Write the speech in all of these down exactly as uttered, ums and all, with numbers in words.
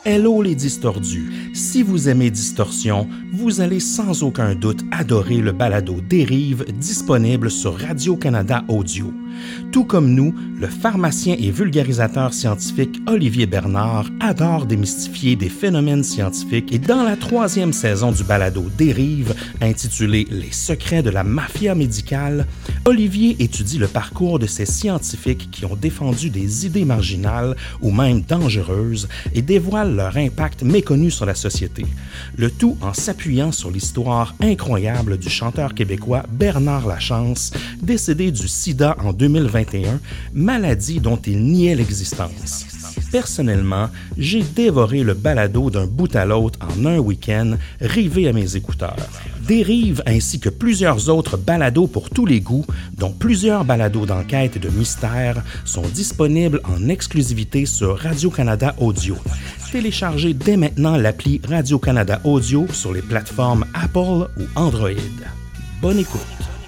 Hello les distordus! Si vous aimez Distorsion, vous allez sans aucun doute adorer le balado Dérive disponible sur Radio-Canada Audio. Tout comme nous, le pharmacien et vulgarisateur scientifique Olivier Bernard adore démystifier des phénomènes scientifiques et dans la troisième saison du balado Dérive, intitulée « Les secrets de la mafia médicale », Olivier étudie le parcours de ces scientifiques qui ont défendu des idées marginales ou même dangereuses et dévoile leur impact méconnu sur la société. Le tout en s'appuyant sur l'histoire incroyable du chanteur québécois Bernard Lachance, décédé du sida en deux mille vingt et un, maladie dont il niait l'existence. Personnellement, j'ai dévoré le balado d'un bout à l'autre en un week-end, rivé à mes écouteurs. Dérive ainsi que plusieurs autres balados pour tous les goûts, dont plusieurs balados d'enquête et de mystère, sont disponibles en exclusivité sur Radio-Canada Audio. Téléchargez dès maintenant l'appli Radio-Canada Audio sur les plateformes Apple ou Android. Bonne écoute!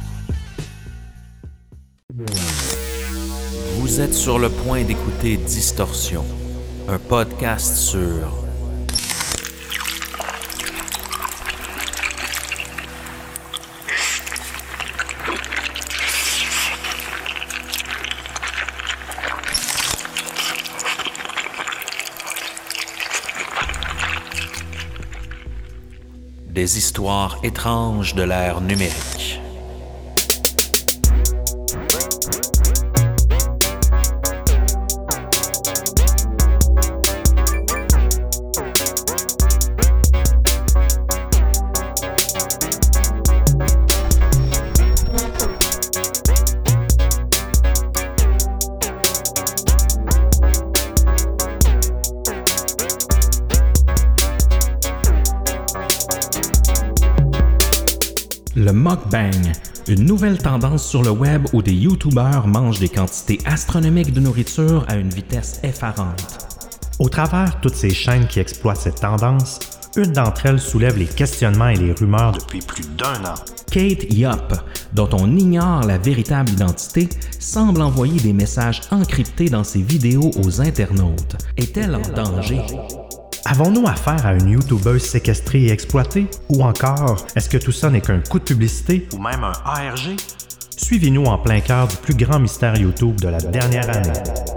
Vous êtes sur le point d'écouter Distorsion, un podcast sur des histoires étranges de l'ère numérique. Le mukbang, une nouvelle tendance sur le web où des youtubeurs mangent des quantités astronomiques de nourriture à une vitesse effarante. Au travers toutes ces chaînes qui exploitent cette tendance, une d'entre elles soulève les questionnements et les rumeurs depuis plus d'un an. Kate Yop, dont on ignore la véritable identité, semble envoyer des messages encryptés dans ses vidéos aux internautes. Est-elle en danger? Avons-nous affaire à une youtubeuse séquestrée et exploitée? Ou encore, est-ce que tout ça n'est qu'un coup de publicité ou même un A R G? Suivez-nous en plein cœur du plus grand mystère YouTube de la dernière année.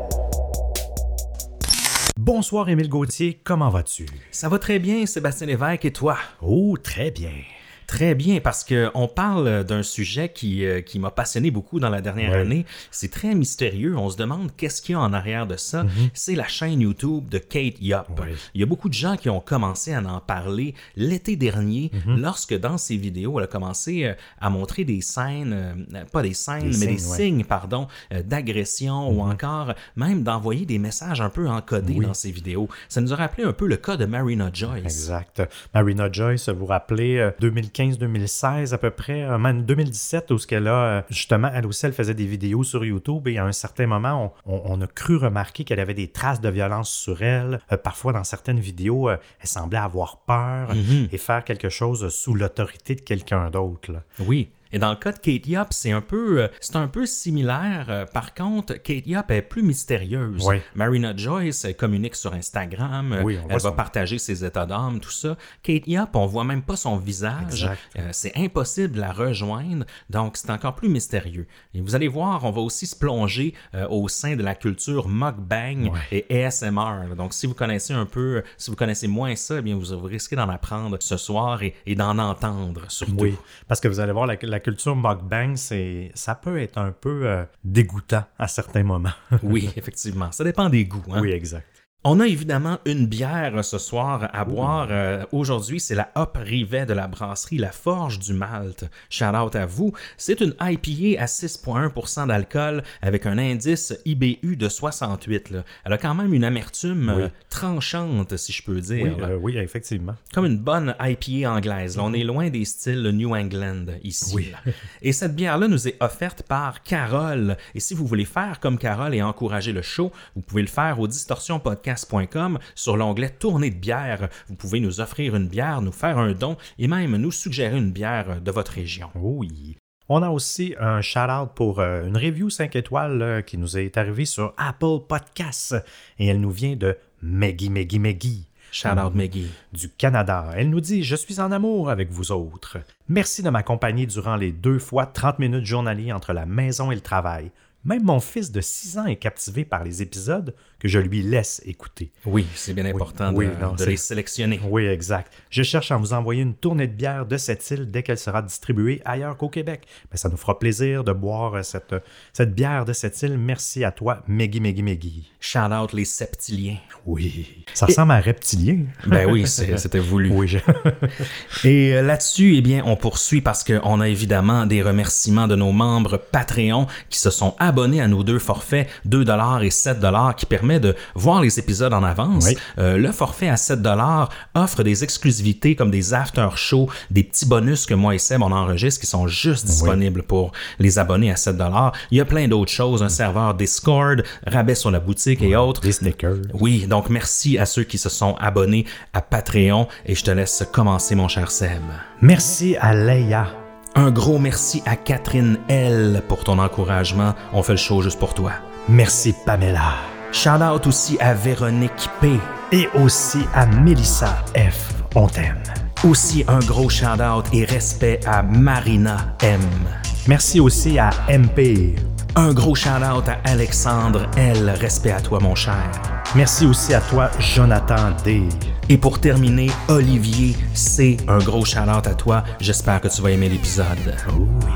Bonsoir Émile Gauthier, comment vas-tu? Ça va très bien, Sébastien Lévesque, et toi? Oh, très bien. Très bien, parce qu'on parle d'un sujet qui, euh, qui m'a passionné beaucoup dans la dernière ouais. année. C'est très mystérieux. On se demande qu'est-ce qu'il y a en arrière de ça. Mm-hmm. C'est la chaîne YouTube de Kate Yop. Ouais. Il y a beaucoup de gens qui ont commencé à en parler l'été dernier, mm-hmm. lorsque dans ses vidéos, elle a commencé euh, à montrer des scènes, euh, pas des scènes, des mais signes, des ouais. signes pardon, euh, d'agression mm-hmm. ou encore même d'envoyer des messages un peu encodés oui. dans ses vidéos. Ça nous a rappelé un peu le cas de Marina Joyce. Exact. Marina Joyce, vous vous rappelez, euh, deux mille quinze deux mille seize à peu près, euh, même deux mille dix-sept, où ce qu'elle a, justement, elle aussi, elle faisait des vidéos sur YouTube et à un certain moment, on, on, on a cru remarquer qu'elle avait des traces de violence sur elle. Euh, parfois, dans certaines vidéos, euh, elle semblait avoir peur mm-hmm. et faire quelque chose sous l'autorité de quelqu'un d'autre. Là. Oui. Et dans le cas de Kate Yop, c'est un peu, c'est un peu similaire. Par contre, Kate Yop est plus mystérieuse. Oui. Marina Joyce, elle communique sur Instagram. Oui, elle va son... partager ses états d'âme, tout ça. Kate Yop, on voit même pas son visage. Euh, c'est impossible de la rejoindre. Donc, c'est encore plus mystérieux. Et vous allez voir, on va aussi se plonger euh, au sein de la culture mukbang ouais. et A S M R. Donc, si vous connaissez un peu, si vous connaissez moins ça, eh bien, vous, vous risquez d'en apprendre ce soir et, et d'en entendre surtout. Oui, parce que vous allez voir, la, la culture mukbang, c'est, ça peut être un peu euh, dégoûtant à certains moments. Oui, effectivement. Ça dépend des goûts. Hein? Oui, exact. On a évidemment une bière ce soir à boire. Euh, aujourd'hui, c'est la Hop Rivet de la brasserie La Forge du Malte. Shout out à vous. C'est une I P A à six virgule un pour cent d'alcool avec un indice I B U de soixante-huit. Là. Elle a quand même une amertume oui. euh, tranchante, si je peux dire. Oui, euh, oui, effectivement. Comme une bonne I P A anglaise. Là, on est loin des styles New England ici. Oui. Et cette bière-là nous est offerte par Carole. Et si vous voulez faire comme Carole et encourager le show, vous pouvez le faire au Distorsion Podcast point com sur l'onglet Tournée de bière. Vous pouvez nous offrir une bière, nous faire un don et même nous suggérer une bière de votre région. Oui. On a aussi un shout-out pour euh, une review cinq étoiles euh, qui nous est arrivée sur Apple Podcasts et elle nous vient de Meggy Meggy Meggy. Shout out Maggie. Du Canada. Elle nous dit « Je suis en amour avec vous autres. Merci de m'accompagner durant les deux fois trente minutes journaliers entre la maison et le travail. Même mon fils de six ans est captivé par les épisodes que je lui laisse écouter. » Oui, c'est bien important oui, de, oui, non, de les sélectionner. Oui, exact. Je cherche à vous envoyer une tournée de bière de cette île dès qu'elle sera distribuée ailleurs qu'au Québec. Bien, ça nous fera plaisir de boire cette, cette bière de cette île. Merci à toi, Meggy, Meggy, Meggy. Shout out les septiliens. Oui. Ça ressemble Et... à un reptilien. Ben oui, c'est, c'était voulu. Oui. Je... Et là-dessus, eh bien, on poursuit parce qu'on a évidemment des remerciements de nos membres Patreon qui se sont abonnés à nos deux forfaits, deux dollars et sept dollars, qui permet de voir les épisodes en avance. Oui. Euh, le forfait à sept dollars offre des exclusivités comme des after-shows, des petits bonus que moi et Seb on enregistre qui sont juste disponibles oui. pour les abonnés à sept dollars. Il y a plein d'autres choses, un serveur Discord, rabais sur la boutique oui. et autres. Des stickers. Oui, donc merci à ceux qui se sont abonnés à Patreon et je te laisse commencer mon cher Seb. Merci à Leia. Un gros merci à Catherine L pour ton encouragement. On fait le show juste pour toi. Merci Pamela. Shout out aussi à Véronique P. Et aussi à Mélissa F. On t'aime. Aussi un gros shout out et respect à Marina M. Merci aussi à M P. Un gros shout out à Alexandre L. Respect à toi mon cher. Merci aussi à toi Jonathan D. Et pour terminer, Olivier C. Un gros shout out à toi. J'espère que tu vas aimer l'épisode. Oh oui.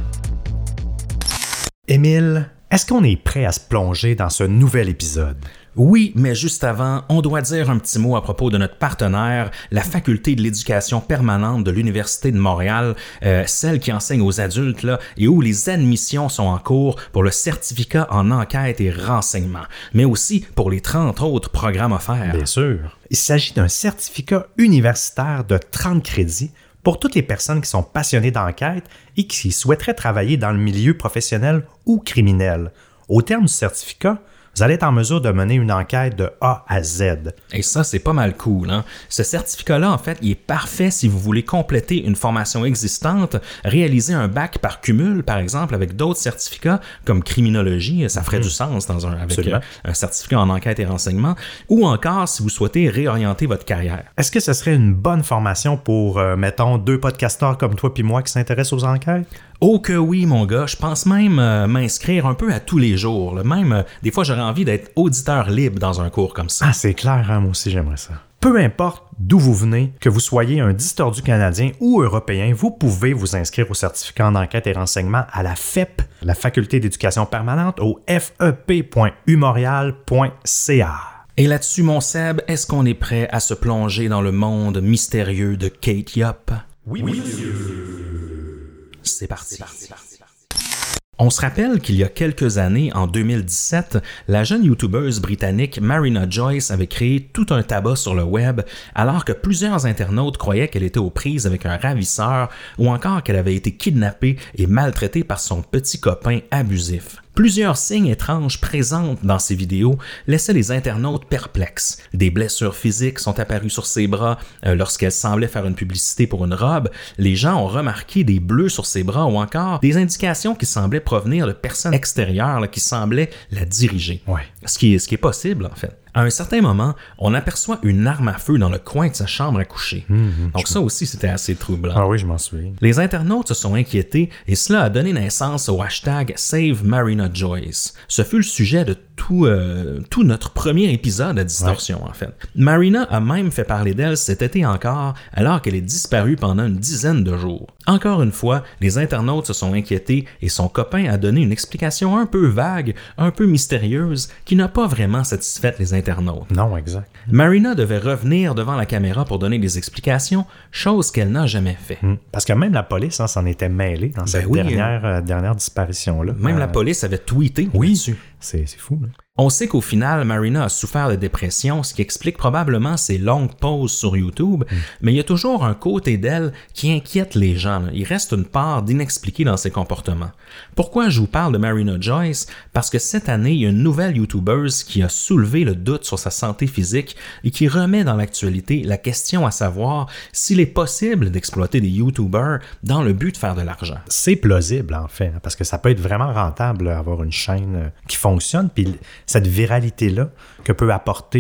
Émile, est-ce qu'on est prêt à se plonger dans ce nouvel épisode? Oui, mais juste avant, on doit dire un petit mot à propos de notre partenaire, la Faculté de l'éducation permanente de l'Université de Montréal, euh, celle qui enseigne aux adultes là, et où les admissions sont en cours pour le certificat en enquête et renseignement, mais aussi pour les trente autres programmes offerts. Bien sûr. Il s'agit d'un certificat universitaire de trente crédits pour toutes les personnes qui sont passionnées d'enquête et qui souhaiteraient travailler dans le milieu professionnel ou criminel. Au terme du certificat, vous allez être en mesure de mener une enquête de A à Z. Et ça, c'est pas mal cool, hein? Ce certificat-là, en fait, il est parfait si vous voulez compléter une formation existante, réaliser un bac par cumul, par exemple, avec d'autres certificats comme criminologie, ça ferait mmh. du sens dans un, avec euh, un certificat en enquête et renseignement, ou encore si vous souhaitez réorienter votre carrière. Est-ce que ce serait une bonne formation pour, euh, mettons, deux podcasteurs comme toi puis moi qui s'intéressent aux enquêtes? Oh que oui, mon gars, je pense même euh, m'inscrire un peu à tous les jours. Là. Même, euh, des fois, j'aurais envie d'être auditeur libre dans un cours comme ça. Ah, c'est clair, hein? Moi aussi, j'aimerais ça. Peu importe d'où vous venez, que vous soyez un distordu canadien ou européen, vous pouvez vous inscrire au certificat en enquête et renseignement à la F E P, la Faculté d'éducation permanente, au f e p point u montréal point c a. Et là-dessus, mon Seb, est-ce qu'on est prêt à se plonger dans le monde mystérieux de Kate Yop? Oui, oui, monsieur. C'est parti. C'est parti. On se rappelle qu'il y a quelques années, en deux mille dix-sept, la jeune youtubeuse britannique Marina Joyce avait créé tout un tabac sur le web alors que plusieurs internautes croyaient qu'elle était aux prises avec un ravisseur ou encore qu'elle avait été kidnappée et maltraitée par son petit copain abusif. Plusieurs signes étranges présents dans ces vidéos laissaient les internautes perplexes. Des blessures physiques sont apparues sur ses bras euh, lorsqu'elle semblait faire une publicité pour une robe. Les gens ont remarqué des bleus sur ses bras ou encore des indications qui semblaient provenir de personnes extérieures là, qui semblaient la diriger. Ouais. Ce qui est, ce qui est possible en fait. À un certain moment, on aperçoit une arme à feu dans le coin de sa chambre à coucher. Mmh, Donc ça aussi, c'était assez troublant. Ah oui, je m'en souviens. Les internautes se sont inquiétés et cela a donné naissance au hashtag Save Marina Joyce. Ce fut le sujet de tout, euh, tout notre premier épisode à Distorsion, ouais. en fait. Marina a même fait parler d'elle cet été encore, alors qu'elle est disparue pendant une dizaine de jours. Encore une fois, les internautes se sont inquiétés et son copain a donné une explication un peu vague, un peu mystérieuse, qui n'a pas vraiment satisfait les internautes. Non, exact. Marina devait revenir devant la caméra pour donner des explications, chose qu'elle n'a jamais fait. Mmh. Parce que même la police hein, s'en était mêlée dans cette ben oui, dernière, euh, dernière disparition-là. Même euh... la police avait tweeté oui, là-dessus. C'est, c'est fou. Hein? On sait qu'au final, Marina a souffert de dépression, ce qui explique probablement ses longues pauses sur YouTube, mm. mais il y a toujours un côté d'elle qui inquiète les gens. Il reste une part d'inexpliqué dans ses comportements. Pourquoi je vous parle de Marina Joyce? Parce que cette année, il y a une nouvelle YouTubeuse qui a soulevé le doute sur sa santé physique et qui remet dans l'actualité la question à savoir s'il est possible d'exploiter des YouTubers dans le but de faire de l'argent. C'est plausible, en fait, parce que ça peut être vraiment rentable d'avoir une chaîne qui fonctionne, puis cette viralité-là que peut apporter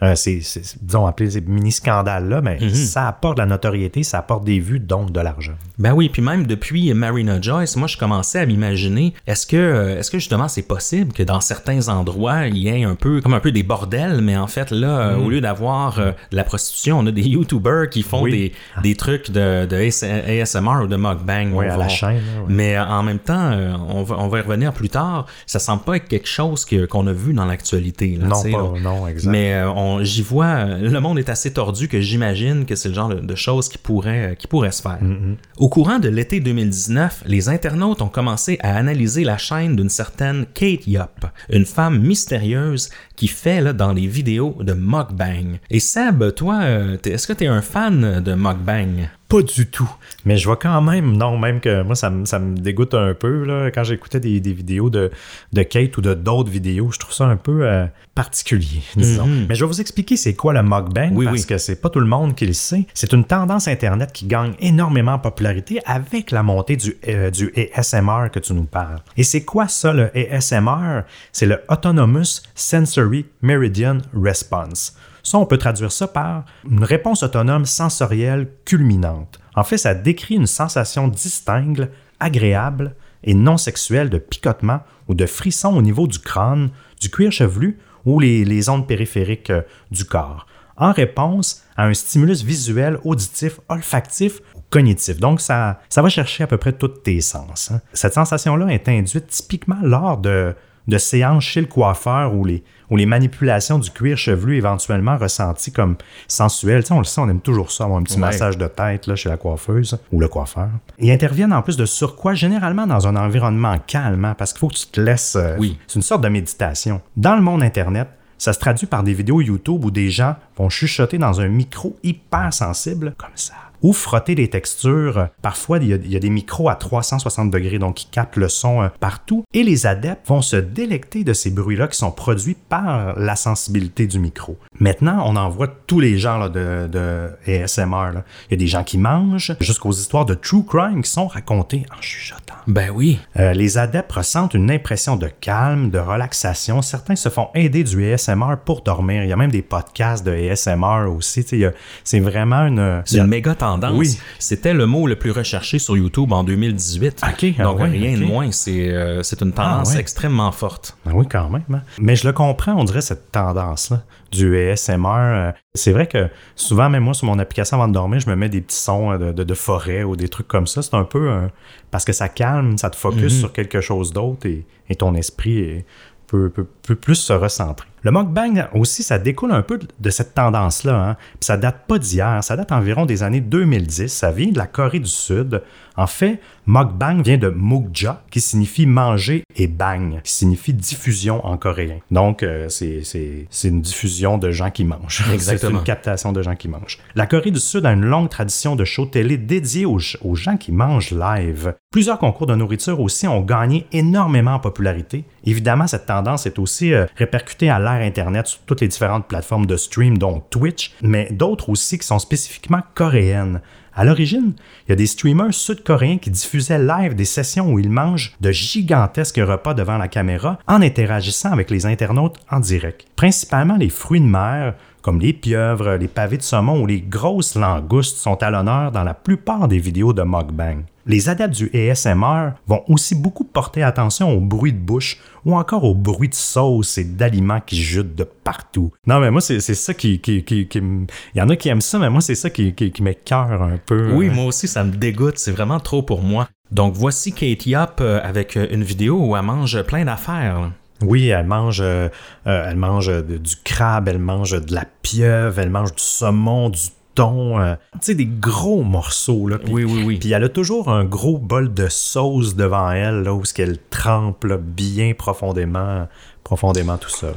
euh, ces, ces, disons, appelés ces mini-scandales-là, mais mm-hmm. ça apporte de la notoriété, ça apporte des vues, donc de l'argent. Ben oui, puis même depuis Marina Joyce, moi, je commençais à m'imaginer, est-ce que, est-ce que justement, c'est possible que dans certains endroits, il y ait un peu, comme un peu des bordels, mais en fait, là, mm. au lieu d'avoir euh, de la prostitution, on a des YouTubers qui font oui. des, des trucs de, de A S M R ou de mukbang. Oui, à la chaîne. Là, oui. Mais en même temps, on va, on va y revenir plus tard, ça semble pas être quelque chose que, qu'on a vu dans l'actualité. Là, non, pas, là. non, exact. Mais euh, on, j'y vois, le monde est assez tordu que j'imagine que c'est le genre de, de choses qui pourraient, qui pourraient se faire. Mm-hmm. Au courant de l'été deux mille dix-neuf, les internautes ont commencé à analyser la chaîne d'une certaine Kate Yop, une femme mystérieuse qui fait là, dans les vidéos de mukbang. Et Seb, toi, est-ce que tu es un fan de mukbang? Pas du tout. Mais je vois quand même, non, même que moi, ça me, ça me dégoûte un peu. Là, quand j'écoutais des, des vidéos de, de Kate ou de d'autres vidéos, je trouve ça un peu euh, particulier, disons. Mm-hmm. Mais je vais vous expliquer c'est quoi le mukbang, oui, parce oui. que c'est pas tout le monde qui le sait. C'est une tendance Internet qui gagne énormément en popularité avec la montée du, euh, du A S M R que tu nous parles. Et c'est quoi ça, le A S M R? C'est le Autonomous Sensory Meridian Response. Ça, on peut traduire ça par une réponse autonome sensorielle culminante. En fait, ça décrit une sensation distincte, agréable et non sexuelle de picotement ou de frisson au niveau du crâne, du cuir chevelu ou les, les ondes périphériques euh, du corps, en réponse à un stimulus visuel, auditif, olfactif ou cognitif. Donc, ça, ça va chercher à peu près tous tes sens. Hein. Cette sensation-là est induite typiquement lors de, de séances chez le coiffeur où les ou les manipulations du cuir chevelu éventuellement ressenties comme sensuelles. Tu sais, on le sait, on aime toujours ça, avoir un petit ouais. massage de tête là, chez la coiffeuse ou le coiffeur. Ils interviennent en plus de surcroît, généralement dans un environnement calme, hein, parce qu'il faut que tu te laisses... Euh, oui. C'est une sorte de méditation. Dans le monde Internet, ça se traduit par des vidéos YouTube où des gens vont chuchoter dans un micro hyper sensible, comme ça, ou frotter des textures. Parfois, il y a, il y a des micros à trois cent soixante degrés, donc qui captent le son euh, partout. Et les adeptes vont se délecter de ces bruits-là qui sont produits par la sensibilité du micro. Maintenant, on en voit tous les genres là, de, de A S M R. Là. Il y a des gens qui mangent, jusqu'aux histoires de true crime qui sont racontées en chuchotant. Ben oui. Euh, les adeptes ressentent une impression de calme, de relaxation. Certains se font aider du A S M R pour dormir. Il y a même des podcasts de A S M R aussi. Il y a, c'est vraiment une... C'est une méga tendance. Oui. C'était le mot le plus recherché sur YouTube en deux mille dix-huit. Okay, Donc, ah ouais, rien okay. de moins. C'est, euh, c'est une tendance ah ouais. extrêmement forte. Ah oui, quand même. Hein? Mais je le comprends, on dirait, cette tendance-là du A S M R. Euh, c'est vrai que souvent, même moi, sur mon application avant de dormir, je me mets des petits sons de, de, de forêt ou des trucs comme ça. C'est un peu... Euh, parce que ça calme, ça te focus mm-hmm. sur quelque chose d'autre et, et ton esprit est, peut, peut, peut plus se recentrer. Le mukbang aussi, ça découle un peu de cette tendance-là. Hein? Puis ça date pas d'hier, ça date environ des années deux mille dix. Ça vient de la Corée du Sud. En fait, mukbang vient de mukja, qui signifie manger, et bang, qui signifie diffusion en coréen. Donc, euh, c'est, c'est, c'est une diffusion de gens qui mangent. Exactement. C'est une captation de gens qui mangent. La Corée du Sud a une longue tradition de shows télé dédiés aux, aux gens qui mangent live. Plusieurs concours de nourriture aussi ont gagné énormément en popularité. Évidemment, cette tendance est aussi euh, répercutée à l'ère Internet sur toutes les différentes plateformes de stream, dont Twitch, mais d'autres aussi qui sont spécifiquement coréennes. À l'origine, il y a des streamers sud-coréens qui diffusaient live des sessions où ils mangent de gigantesques repas devant la caméra en interagissant avec les internautes en direct. Principalement les fruits de mer, comme les pieuvres, les pavés de saumon ou les grosses langoustes sont à l'honneur dans la plupart des vidéos de mukbang. Les adeptes du A S M R vont aussi beaucoup porter attention aux bruits de bouche ou encore aux bruits de sauce et d'aliments qui jutent de partout. Non, mais moi, c'est, c'est ça qui, qui, qui, qui... Il y en a qui aiment ça, mais moi, c'est ça qui, qui, qui m'écœure un peu. Oui, moi aussi, ça me dégoûte. C'est vraiment trop pour moi. Donc, voici Kate Yop avec une vidéo où elle mange plein d'affaires. Oui, elle mange, euh, elle mange de, du crabe, elle mange de la pieuvre, elle mange du saumon, du thon, euh, tu sais, des gros morceaux. Là, pis, oui, oui, oui. Puis elle a toujours un gros bol de sauce devant elle, là, où elle trempe là, bien profondément, profondément tout ça. Là.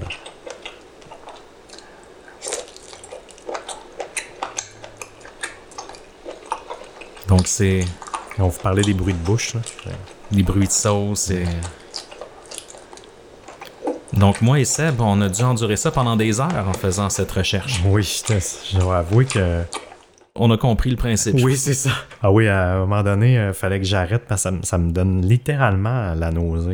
Donc c'est... On vous parlait des bruits de bouche. Là. Les bruits de sauce et... Donc, moi et Seb, on a dû endurer ça pendant des heures en faisant cette recherche. Oui, je dois avouer que... On a compris le principe. Oui, c'est ça. Ah oui, à un moment donné, il fallait que j'arrête parce que ça, ça me donne littéralement la nausée. Là.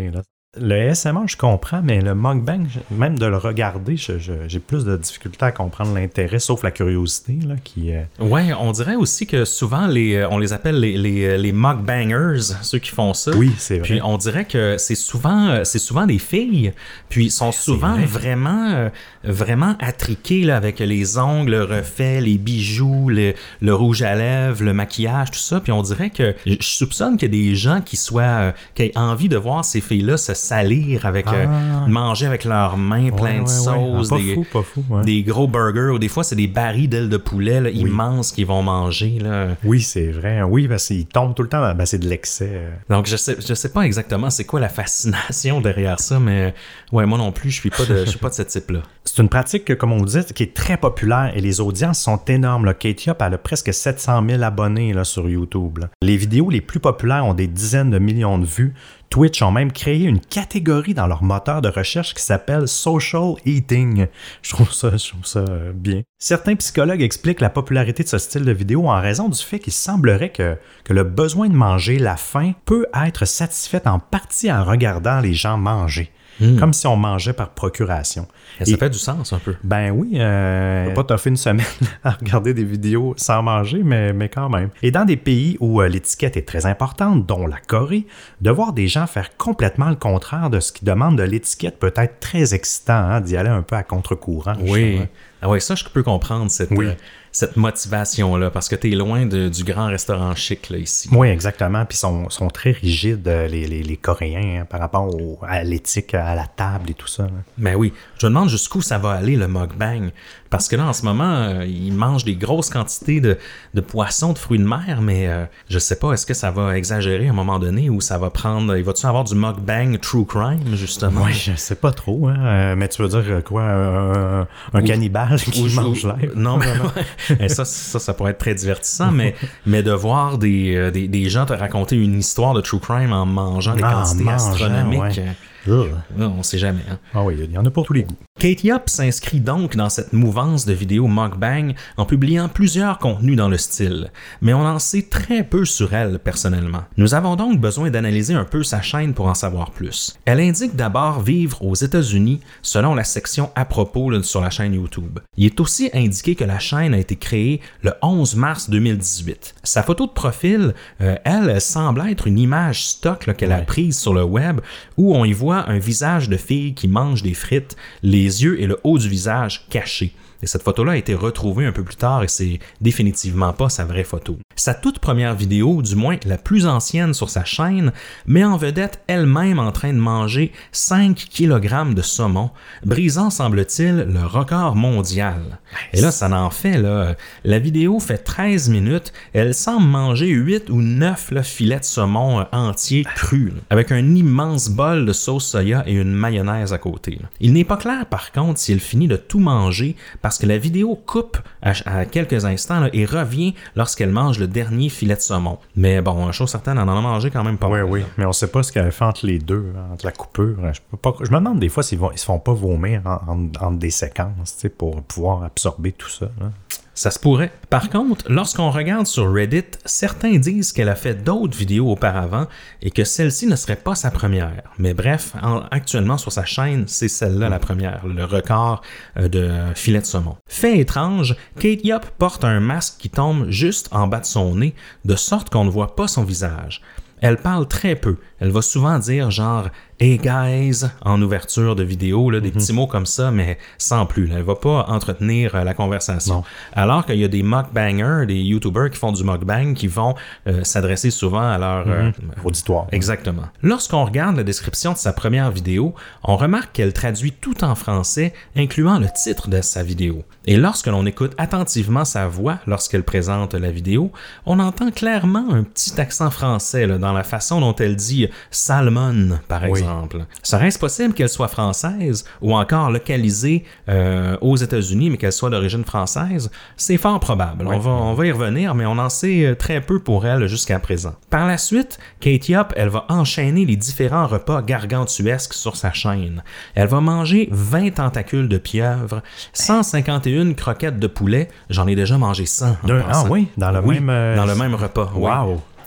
Le A S M R, je comprends, mais le mukbang, même de le regarder, je, je, j'ai plus de difficulté à comprendre l'intérêt, sauf la curiosité. Là, qui, euh... Ouais, on dirait aussi que souvent, les, on les appelle les, les, les mukbangers, ceux qui font ça. Oui, c'est vrai. Puis on dirait que c'est souvent, c'est souvent des filles, puis ils sont souvent vraiment, vraiment attriqués là, avec les ongles refaits, les bijoux, le, le rouge à lèvres, le maquillage, tout ça. Puis on dirait que je soupçonne qu'il y a des gens qui soient, qui aient envie de voir ces filles-là se salir avec ah. euh, manger avec leurs mains plein ouais, de ouais, sauce, ouais. Ah, des, fou, pas fou, ouais. des gros burgers ou des fois c'est des barils d'ailes de poulet là, oui. immenses qu'ils vont manger là. Oui, c'est vrai. Oui, parce qu'ils tombent tout le temps. Ben, c'est de l'excès. Donc je sais, je sais pas exactement c'est quoi la fascination derrière ça, mais ouais, moi non plus, je suis pas de, je suis pas de ce type-là. C'est une pratique, comme on dit, qui est très populaire et les audiences sont énormes. Là. Kate Yop, elle a presque sept cent mille abonnés là, sur YouTube. Là. Les vidéos les plus populaires ont des dizaines de millions de vues. Twitch ont même créé une catégorie dans leur moteur de recherche qui s'appelle Social Eating. Je trouve ça, je trouve ça bien. Certains psychologues expliquent la popularité de ce style de vidéo en raison du fait qu'il semblerait que, que le besoin de manger, la faim, peut être satisfait en partie en regardant les gens manger. Mmh. Comme si on mangeait par procuration. Et ça Et, fait du sens un peu. Ben oui, euh, ouais. Pas t'as fait une semaine à regarder des vidéos sans manger, mais, mais quand même. Et dans des pays où euh, l'étiquette est très importante, dont la Corée, de voir des gens faire complètement le contraire de ce qu'ils demandent de l'étiquette peut être très excitant, hein, d'y aller un peu à contre-courant. Oui. Ah ouais, ça, je peux comprendre cette, oui. euh, cette motivation-là, parce que tu es loin de, du grand restaurant chic là, ici. Oui, exactement. Puis ils sont, sont très rigides, les, les, les Coréens, hein, par rapport au, à l'éthique, à la table et tout ça. Là. Ben oui. Je me demande jusqu'où ça va aller, le mukbang. Parce que là, en ce moment, euh, ils mangent des grosses quantités de, de poissons, de fruits de mer, mais euh, je sais pas, est-ce que ça va exagérer à un moment donné ou ça va prendre... Il va-tu avoir du mukbang true crime, justement? Oui, je sais pas trop, hein, euh, mais tu veux dire quoi? Un, un cannibale qui ou, mange l'air? Non, mais ouais. ça, ça, ça pourrait être très divertissant, mais, mais de voir des, des, des gens te raconter une histoire de true crime en mangeant des ah, quantités mangeant, astronomiques... Ouais. Euh, on sait jamais. Hein? Ah oui, il y en a pour tous les goûts. Kate Yop s'inscrit donc dans cette mouvance de vidéos mukbang en publiant plusieurs contenus dans le style, mais on en sait très peu sur elle personnellement. Nous avons donc besoin d'analyser un peu sa chaîne pour en savoir plus. Elle indique d'abord vivre aux États-Unis selon la section à propos là, sur la chaîne YouTube. Il est aussi indiqué que la chaîne a été créée le onze mars deux mille dix-huit. Sa photo de profil, euh, elle, elle semble être une image stock là, qu'elle ouais. a prise sur le web où on y voit un visage de fille qui mange des frites, les yeux et le haut du visage cachés. Et cette photo-là a été retrouvée un peu plus tard et c'est définitivement pas sa vraie photo. Sa toute première vidéo, du moins la plus ancienne sur sa chaîne, met en vedette elle-même en train de manger cinq kilogrammes de saumon, brisant, semble-t-il, le record mondial. Et là, ça n'en fait, là. La vidéo fait treize minutes, elle semble manger huit ou neuf là, filets de saumon entiers crus, là, avec un immense bol de sauce soya et une mayonnaise à côté. Là. Il n'est pas clair, par contre, si elle finit de tout manger parce que la vidéo coupe à, à quelques instants là, et revient lorsqu'elle mange le dernier filet de saumon. Mais bon, chose certaine, elle en a mangé quand même pas oui, mal. Oui, oui, mais on sait pas ce qu'elle fait entre les deux, entre la coupure. Je, peux pas, je me demande des fois s'ils vont, ils se font pas vomir entre en, en des séquences pour pouvoir absorber tout ça. Là. Ça se pourrait. Par contre, lorsqu'on regarde sur Reddit, certains disent qu'elle a fait d'autres vidéos auparavant et que celle-ci ne serait pas sa première. Mais bref, en, actuellement sur sa chaîne, c'est celle-là la première, le record de filet de saumon. Fait étrange, Kate Yop porte un masque qui tombe juste en bas de son nez, de sorte qu'on ne voit pas son visage. Elle parle très peu. Elle va souvent dire genre « Hey guys » en ouverture de vidéo, là, des mm-hmm. petits mots comme ça, mais sans plus. Là. Elle va pas entretenir euh, la conversation. Non. Alors qu'il y a des mukbangers, des YouTubers qui font du mukbang, qui vont euh, s'adresser souvent à leur mm-hmm. euh, auditoire. Exactement. Lorsqu'on regarde la description de sa première vidéo, on remarque qu'elle traduit tout en français, incluant le titre de sa vidéo. Et lorsque l'on écoute attentivement sa voix lorsqu'elle présente la vidéo, on entend clairement un petit accent français là, dans la façon dont elle dit « salmon » par exemple. Oui. Serait-ce possible qu'elle soit française ou encore localisée euh, aux États-Unis, mais qu'elle soit d'origine française? C'est fort probable. Oui. On va, on va y revenir, mais on en sait très peu pour elle jusqu'à présent. Par la suite, Kate Yop, elle va enchaîner les différents repas gargantuesques sur sa chaîne. Elle va manger vingt tentacules de pieuvre, cent cinquante et une croquettes de poulet. J'en ai déjà mangé cent. Ah oui, dans le oui, même... Euh... Dans le même repas. Wow! Oui.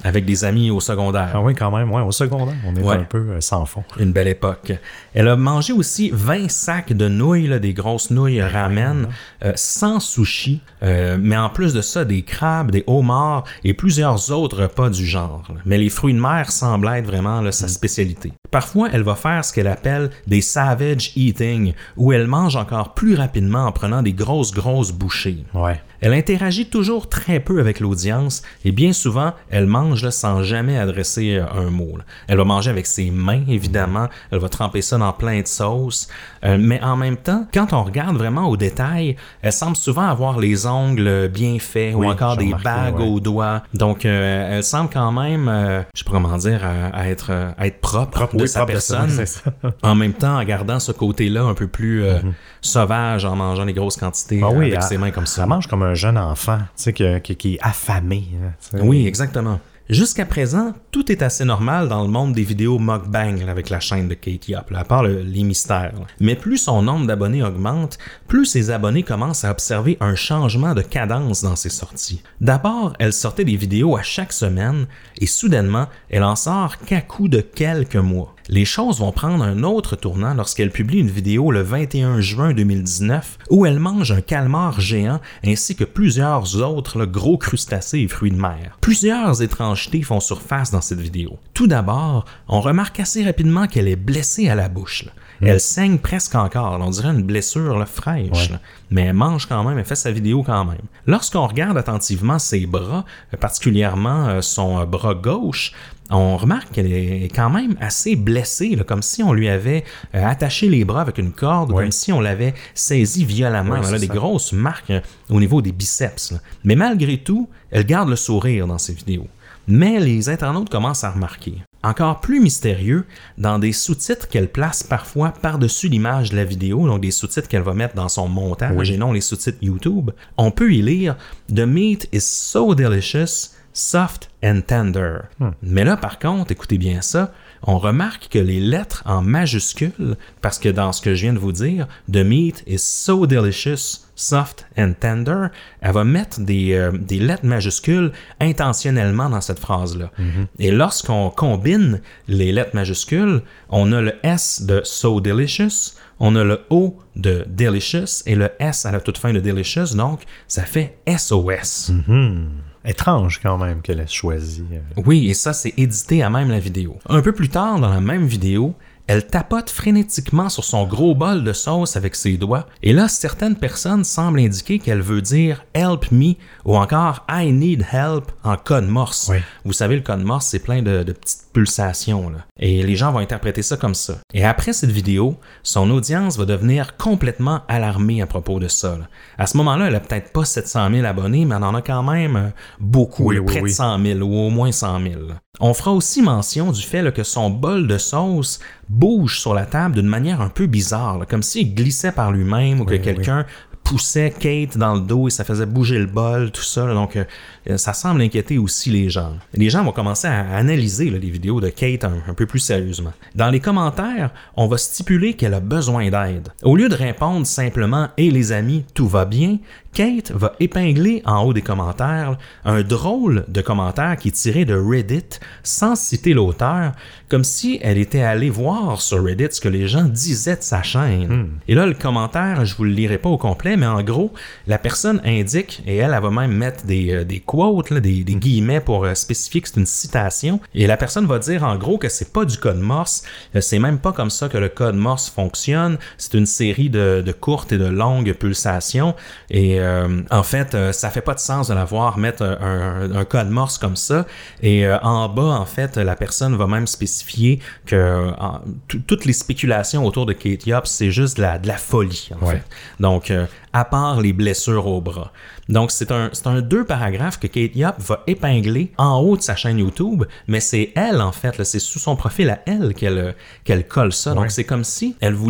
avec des amis au secondaire. Ah oui, quand même, ouais, au secondaire, on est ouais. un peu euh, sans fond. Une belle époque. Elle a mangé aussi vingt sacs de nouilles, là, des grosses nouilles ramen, euh, sans sushi, euh, mais en plus de ça, des crabes, des homards et plusieurs autres repas du genre. Là. Mais les fruits de mer semblent être vraiment là, sa spécialité. Parfois, elle va faire ce qu'elle appelle des savage eating, où elle mange encore plus rapidement en prenant des grosses, grosses bouchées. Ouais. Elle interagit toujours très peu avec l'audience et bien souvent, elle mange là, sans jamais adresser euh, un mot. Là. Elle va manger avec ses mains, évidemment. Elle va tremper ça dans plein de sauces. Euh, mais en même temps, quand on regarde vraiment au détail, elle semble souvent avoir les ongles bien faits oui, ou encore des remarqué, bagues ouais. aux doigts. Donc, euh, elle semble quand même, euh, je sais pas comment dire, à, à, être, à être propre, propre de oui, sa propre personne. De ça, en même temps, en gardant ce côté-là un peu plus euh, mm-hmm. sauvage, en mangeant des grosses quantités ah, oui, avec elle, ses mains comme ça. Elle mange comme un jeune enfant, tu sais, qui, qui, qui est affamé. Hein, oui, exactement. Jusqu'à présent, tout est assez normal dans le monde des vidéos mukbang là, avec la chaîne de Kate Yop, là, à part le, les mystères. Là. Mais plus son nombre d'abonnés augmente, plus ses abonnés commencent à observer un changement de cadence dans ses sorties. D'abord, elle sortait des vidéos à chaque semaine et soudainement, elle en sort qu'à coup de quelques mois. Les choses vont prendre un autre tournant lorsqu'elle publie une vidéo le vingt et un juin deux mille dix-neuf où elle mange un calmar géant ainsi que plusieurs autres là, gros crustacés et fruits de mer. Plusieurs étrangetés font surface dans cette vidéo. Tout d'abord, on remarque assez rapidement qu'elle est blessée à la bouche. Là. Mmh. Elle saigne presque encore, là, on dirait une blessure là, fraîche, ouais. là. Mais elle mange quand même, elle fait sa vidéo quand même. Lorsqu'on regarde attentivement ses bras, particulièrement son bras gauche, on remarque qu'elle est quand même assez blessée, là, comme si on lui avait euh, attaché les bras avec une corde, oui. comme si on l'avait saisie violemment. Oui, elle a des grosses marques euh, au niveau des biceps. Là. Mais malgré tout, elle garde le sourire dans ses vidéos. Mais les internautes commencent à remarquer. Encore plus mystérieux, dans des sous-titres qu'elle place parfois par-dessus l'image de la vidéo, donc des sous-titres qu'elle va mettre dans son montage oui. et non les sous-titres YouTube, on peut y lire « The meat is so delicious ». Soft and tender. Hmm. Mais là, par contre, écoutez bien ça, on remarque que les lettres en majuscules, parce que dans ce que je viens de vous dire, the meat is so delicious, soft and tender, elle va mettre des, euh, des lettres majuscules intentionnellement dans cette phrase-là. Mm-hmm. Et lorsqu'on combine les lettres majuscules, on a le S de so delicious, on a le O de delicious et le S à la toute fin de delicious, donc ça fait S O S. Mm-hmm. Étrange quand même qu'elle ait choisi. Oui, et ça, c'est édité à même la vidéo. Un peu plus tard, dans la même vidéo, elle tapote frénétiquement sur son gros bol de sauce avec ses doigts. Et là, certaines personnes semblent indiquer qu'elle veut dire « help me » ou encore « I need help » en code morse. Oui. Vous savez, le code morse, c'est plein de, de petites pulsations. Là. Et les gens vont interpréter ça comme ça. Et après cette vidéo, son audience va devenir complètement alarmée à propos de ça. Là. À ce moment-là, elle a peut-être pas sept cent mille abonnés, mais elle en a quand même beaucoup, oui, là, oui, près oui. de cent mille ou au moins cent mille. Là. On fera aussi mention du fait là, que son bol de sauce bouge sur la table d'une manière un peu bizarre, là, comme s'il glissait par lui-même ou que oui, quelqu'un oui. poussait Kate dans le dos et ça faisait bouger le bol, tout ça. Là, donc, euh, ça semble inquiéter aussi les gens. Les gens vont commencer à analyser là, les vidéos de Kate un, un peu plus sérieusement. Dans les commentaires, on va stipuler qu'elle a besoin d'aide. Au lieu de répondre simplement « Et les amis, tout va bien », Kate va épingler en haut des commentaires un drôle de commentaire qui est tiré de Reddit sans citer l'auteur, comme si elle était allée voir sur Reddit ce que les gens disaient de sa chaîne. Mm. Et là, le commentaire, je vous le lirai pas au complet, mais en gros, la personne indique, et elle, elle va même mettre des, euh, des quotes, là, des, des guillemets pour euh, spécifier que c'est une citation, et la personne va dire en gros que c'est pas du code Morse, euh, c'est même pas comme ça que le code Morse fonctionne, c'est une série de, de courtes et de longues pulsations, et Euh, en fait, euh, ça fait pas de sens de la voir mettre un, un, un code Morse comme ça. Et euh, en bas, en fait, la personne va même spécifier que euh, t- toutes les spéculations autour de Kate Yop, c'est juste de la, de la folie, en ouais. fait. Donc, euh, à part les blessures au bras. Donc, c'est un, c'est un deux paragraphes que Kate Yop va épingler en haut de sa chaîne YouTube, mais c'est elle, en fait, là, c'est sous son profil à elle qu'elle, qu'elle colle ça. Ouais. Donc, c'est comme si elle voulait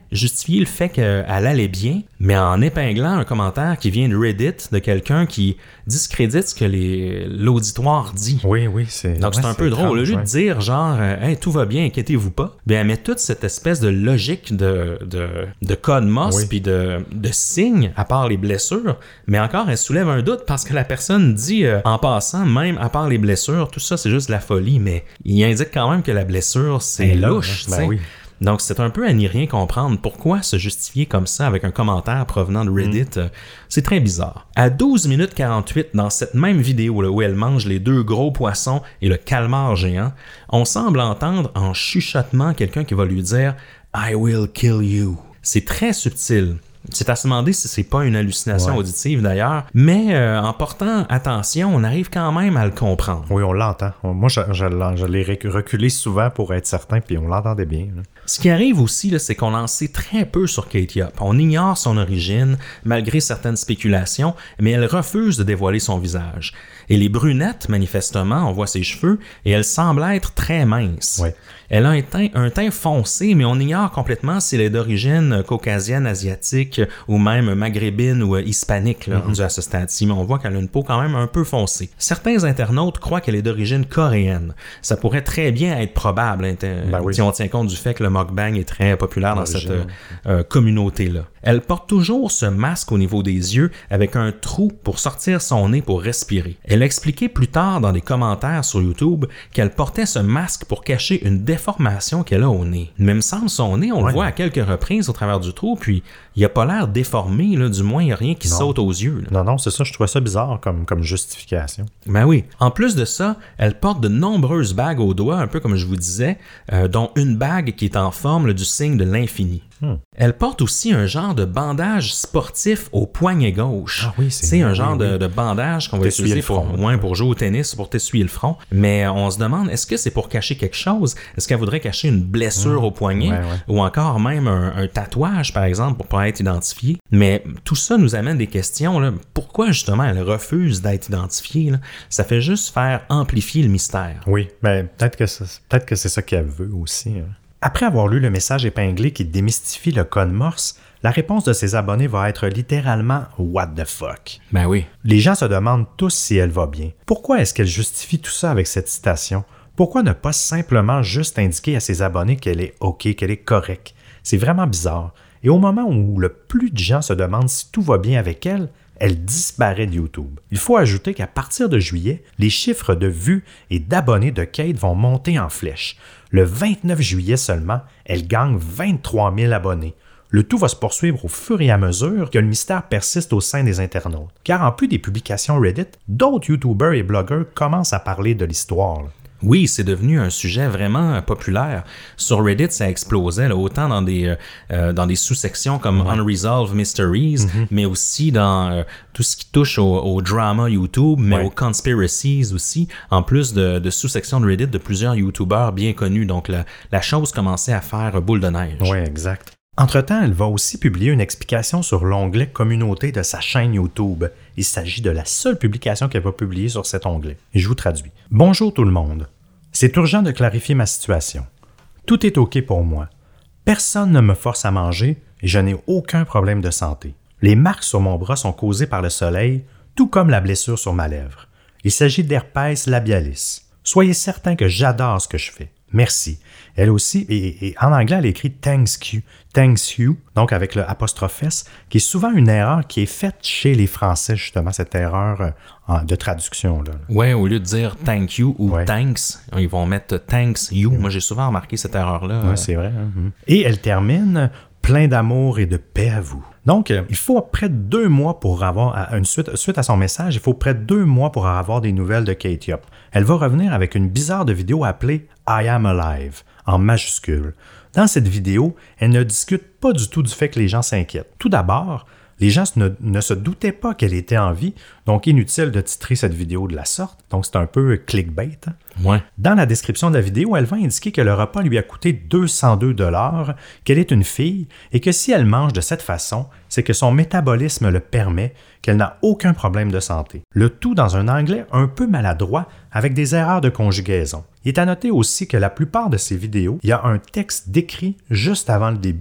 justifier le fait qu'elle allait bien, mais en épinglant un commentaire qui vient de Reddit, de quelqu'un qui discrédite ce que les, l'auditoire dit. Oui, oui, c'est... Donc ouais, c'est un c'est peu drôle. Au lieu étrange, de dire genre euh, hey, tout va bien, inquiétez-vous pas, bien elle met toute cette espèce de logique de, de, de code Morse Oui. puis de, de signes, à part les blessures, mais encore elle soulève un doute parce que la personne dit euh, en passant, même à part les blessures, tout ça c'est juste de la folie, mais il indique quand même que la blessure c'est là, louche, tu ben sais. oui. Donc, c'est un peu à n'y rien comprendre. Pourquoi se justifier comme ça avec un commentaire provenant de Reddit? Mm. C'est très bizarre. À douze minutes quarante-huit, dans cette même vidéo là, où elle mange les deux gros poissons et le calmar géant, on semble entendre en chuchotement quelqu'un qui va lui dire « I will kill you ». C'est très subtil. C'est à se demander si c'est pas une hallucination ouais. auditive d'ailleurs, mais euh, en portant attention, on arrive quand même à le comprendre. Oui, on l'entend. Moi, je, je, je l'ai reculé souvent pour être certain, puis on l'entendait bien. Là. Ce qui arrive aussi, là, c'est qu'on en sait très peu sur Katie Up. On ignore son origine, malgré certaines spéculations, mais elle refuse de dévoiler son visage. Et les brunettes, manifestement, on voit ses cheveux, et elle semble être très mince. Oui. Elle a un teint, un teint foncé, mais on ignore complètement si elle est d'origine caucasienne, asiatique, ou même maghrébine ou hispanique, là, mm-hmm. à ce stade-ci, mais on voit qu'elle a une peau quand même un peu foncée. Certains internautes croient qu'elle est d'origine coréenne. Ça pourrait très bien être probable, hein, ben oui. si on tient compte du fait que le mukbang est très populaire dans cette euh, euh, communauté-là. Elle porte toujours ce masque au niveau des yeux avec un trou pour sortir son nez pour respirer. Elle a expliqué plus tard dans des commentaires sur YouTube qu'elle portait ce masque pour cacher une déformation qu'elle a au nez. Mais il me semble son nez, on ouais. le voit à quelques reprises au travers du trou, puis il n'a pas l'air déformé, là, du moins il n'y a rien qui non. saute aux yeux. Là. Non, non, c'est ça, je trouvais ça bizarre comme, comme justification. Ben oui. En plus de ça, elle porte de nombreuses bagues au doigt, un peu comme je vous disais, euh, dont une bague qui est en forme là, du signe de l'infini. Hmm. Elle porte aussi un genre de bandage sportif au poignet gauche. Ah oui, c'est, c'est un oui, genre oui. De, de bandage qu'on va t'essuyer utiliser pour, front, ouais, pour jouer au tennis, pour t'essuyer le front. Mais on se demande, est-ce que c'est pour cacher quelque chose? Est-ce qu'elle voudrait cacher une blessure mmh. au poignet? Ouais, ouais. Ou encore même un, un tatouage, par exemple, pour pas être identifié? Mais tout ça nous amène des questions. Là. Pourquoi, justement, elle refuse d'être identifiée? Là? Ça fait juste faire amplifier le mystère. Oui, mais peut-être que c'est, peut-être que c'est ça qu'elle veut aussi. Hein. Après avoir lu le message épinglé qui démystifie le code Morse, la réponse de ses abonnés va être littéralement « What the fuck ». Ben oui. Les gens se demandent tous si elle va bien. Pourquoi est-ce qu'elle justifie tout ça avec cette citation? Pourquoi ne pas simplement juste indiquer à ses abonnés qu'elle est OK, qu'elle est correcte? C'est vraiment bizarre. Et au moment où le plus de gens se demandent si tout va bien avec elle, elle disparaît de YouTube. Il faut ajouter qu'à partir de juillet, les chiffres de vues et d'abonnés de Kate vont monter en flèche. Le vingt-neuf juillet seulement, elle gagne vingt-trois mille abonnés. Le tout va se poursuivre au fur et à mesure que le mystère persiste au sein des internautes. Car en plus des publications Reddit, d'autres YouTubers et blogueurs commencent à parler de l'histoire. Là. Oui, c'est devenu un sujet vraiment populaire. Sur Reddit, ça explosait, là, autant dans des, euh, dans des sous-sections comme ouais. Unresolved Mysteries, mm-hmm. mais aussi dans euh, tout ce qui touche au, au drama YouTube, mais ouais. aux conspiracies aussi, en plus de, de sous-sections de Reddit de plusieurs YouTubers bien connus. Donc, la, la chose commençait à faire boule de neige. Oui, exact. Entre-temps, elle va aussi publier une explication sur l'onglet « Communauté » de sa chaîne YouTube. Il s'agit de la seule publication qu'elle va publier sur cet onglet. Et je vous traduis. « Bonjour tout le monde. C'est urgent de clarifier ma situation. Tout est OK pour moi. Personne ne me force à manger et je n'ai aucun problème de santé. Les marques sur mon bras sont causées par le soleil, tout comme la blessure sur ma lèvre. Il s'agit d'herpès labialis. Soyez certains que j'adore ce que je fais. Merci. » Elle aussi, et, et en anglais, elle écrit « thanks you », « thanks you », donc avec le apostrophe S, qui est souvent une erreur qui est faite chez les Français, justement, cette erreur euh, de traduction. Oui, au lieu de dire « thank you » ou ouais. « thanks », ils vont mettre « thanks you mm. ». Moi, j'ai souvent remarqué cette erreur-là. Oui, euh... c'est vrai. Hein? Et elle termine « plein d'amour et de paix à vous ». Donc, euh, il faut près de deux mois pour avoir, une suite, suite à son message, il faut près de deux mois pour avoir des nouvelles de Katie Up. Elle va revenir avec une bizarre de vidéo appelée « I am alive » en majuscule. Dans cette vidéo, elle ne discute pas du tout du fait que les gens s'inquiètent. Tout d'abord, les gens ne, ne se doutaient pas qu'elle était en vie, donc inutile de titrer cette vidéo de la sorte. Donc c'est un peu clickbait. Hein? Ouais. Dans la description de la vidéo, elle va indiquer que le repas lui a coûté deux cent deux dollars, qu'elle est une fille et que si elle mange de cette façon, c'est que son métabolisme le permet, qu'elle n'a aucun problème de santé. Le tout dans un anglais un peu maladroit avec des erreurs de conjugaison. Il est à noter aussi que la plupart de ces vidéos, il y a un texte décrit juste avant le début,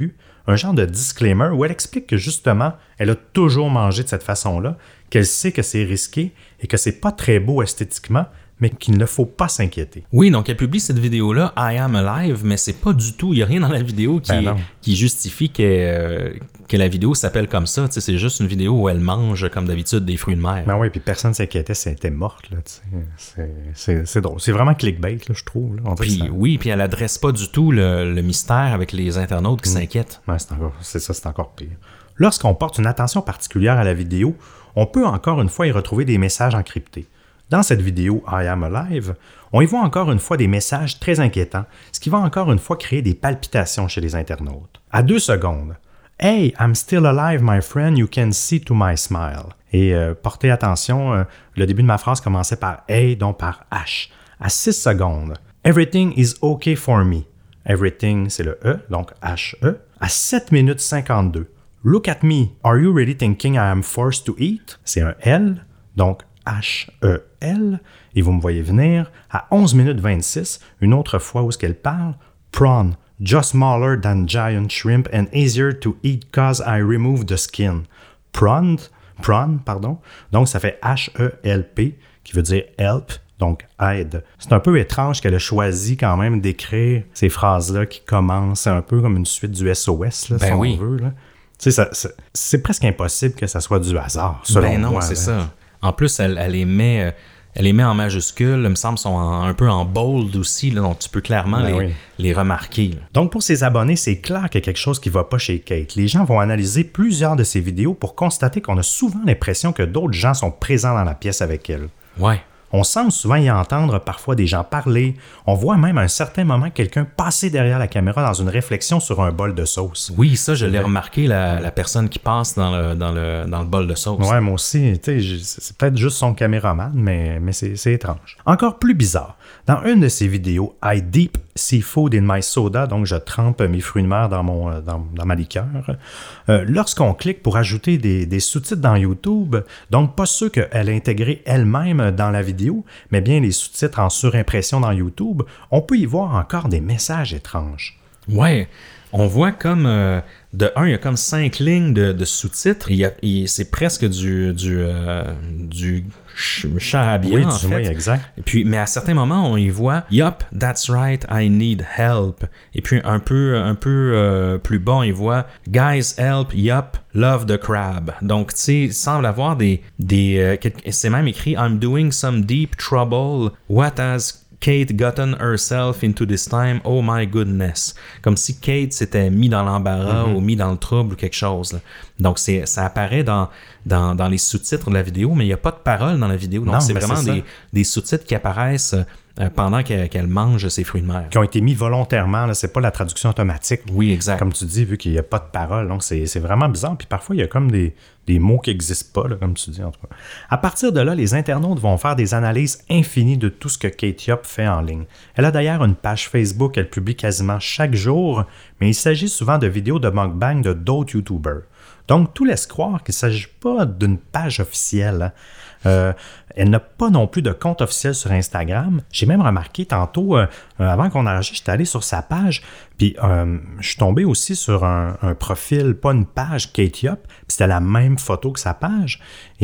un genre de disclaimer où elle explique que justement, elle a toujours mangé de cette façon-là, qu'elle sait que c'est risqué et que c'est pas très beau esthétiquement, mais qu'il ne faut pas s'inquiéter. Oui, donc elle publie cette vidéo-là, I am alive, mais c'est pas du tout, il n'y a rien dans la vidéo qui, Ben qui justifie que, euh, que la vidéo s'appelle comme ça. Tu sais, c'est juste une vidéo où elle mange, comme d'habitude, des fruits de mer. Ben oui, puis personne ne s'inquiétait si elle était morte. Là, c'est, c'est, c'est drôle. C'est vraiment clickbait, là, je trouve. Là. On puis, ça... Oui, puis elle adresse pas du tout le, le mystère avec les internautes qui mmh. s'inquiètent. Ouais, c'est, encore, c'est ça, c'est encore pire. Lorsqu'on porte une attention particulière à la vidéo, on peut encore une fois y retrouver des messages encryptés. Dans cette vidéo I am alive, on y voit encore une fois des messages très inquiétants, ce qui va encore une fois créer des palpitations chez les internautes. À deux secondes, « Hey, I'm still alive, my friend, you can see to my smile ». Et euh, portez attention, euh, le début de ma phrase commençait par « Hey », donc par H. À six secondes, « Everything is okay for me ». Everything, c'est le E, donc H E. À sept minutes cinquante-deux, « Look at me, are you really thinking I am forced to eat ». C'est un L, donc H E L, et vous me voyez venir, à onze minutes vingt-six, une autre fois où est-ce qu'elle parle, prawn, just smaller than giant shrimp and easier to eat cause I remove the skin. Prawn, prawn, pardon, donc ça fait H E L P, qui veut dire help, donc aide. C'est un peu étrange qu'elle ait choisi quand même d'écrire ces phrases-là qui commencent un peu comme une suite du S O S, là, ben si on oui. veut. Là. Tu sais, ça, ça, c'est presque impossible que ça soit du hasard, selon ben non, moi. c'est là. ça. En plus, elle, elle, les met, elle les met en majuscules, il me semble, sont en, un peu en bold aussi, là, donc tu peux clairement ben les, oui. les remarquer. Là. Donc, pour ses abonnés, c'est clair qu'il y a quelque chose qui ne va pas chez Kate. Les gens vont analyser plusieurs de ses vidéos pour constater qu'on a souvent l'impression que d'autres gens sont présents dans la pièce avec elle. Ouais. On semble souvent y entendre parfois des gens parler. On voit même à un certain moment quelqu'un passer derrière la caméra dans une réflexion sur un bol de sauce. Oui, ça, je l'ai remarqué, la, la personne qui passe dans le, dans le, dans le bol de sauce. Ouais, moi aussi. C'est peut-être juste son caméraman, mais, mais c'est, c'est étrange. Encore plus bizarre, dans une de ses vidéos, I dip seafood in my soda, donc je trempe mes fruits de mer dans, mon, dans, dans ma liqueur, euh, lorsqu'on clique pour ajouter des, des sous-titres dans YouTube, donc pas ceux qu'elle a intégrés elle-même dans la vidéo, mais bien les sous-titres en surimpression dans YouTube, on peut y voir encore des messages étranges. Ouais, on voit comme, euh, de un, il y a comme cinq lignes de, de sous-titres, il y a, il, c'est presque du, du, euh, du charabia, oui, en du, fait. Oui, exact. Et puis, mais à certains moments, on y voit « Yup, that's right, I need help ». Et puis, un peu, un peu euh, plus bas, on y voit « Guys, help, yup, love the crab ». Donc, tu sais, il semble avoir des... des euh, c'est même écrit « I'm doing some deep trouble, what has Kate gotten herself into this time, oh my goodness ». Comme si Kate s'était mis dans l'embarras mm-hmm. ou mis dans le trouble ou quelque chose. Là. Donc, c'est, ça apparaît dans, dans, dans les sous-titres de la vidéo, mais il n'y a pas de parole dans la vidéo. Donc, non, c'est vraiment c'est des, des sous-titres qui apparaissent euh, pendant qu'elle, qu'elle mange ses fruits de mer. Qui ont été mis volontairement, là, c'est pas la traduction automatique. Oui, exact. Comme tu dis, vu qu'il n'y a pas de parole. Donc, c'est, c'est vraiment bizarre. Puis parfois, il y a comme des, des mots qui n'existent pas, là, comme tu dis, en tout cas. À partir de là, les internautes vont faire des analyses infinies de tout ce que Kate Yup fait en ligne. Elle a d'ailleurs une page Facebook, elle publie quasiment chaque jour, mais il s'agit souvent de vidéos de mukbang de d'autres YouTubers. Donc, tout laisse croire qu'il ne s'agit pas d'une page officielle. Hein. Euh, elle n'a pas non plus de compte officiel sur Instagram. J'ai même remarqué tantôt, euh, avant qu'on enregistre, j'étais allé sur sa page, puis euh, je suis tombé aussi sur un, un profil, pas une page, Kate Yup, puis c'était la même photo que sa page.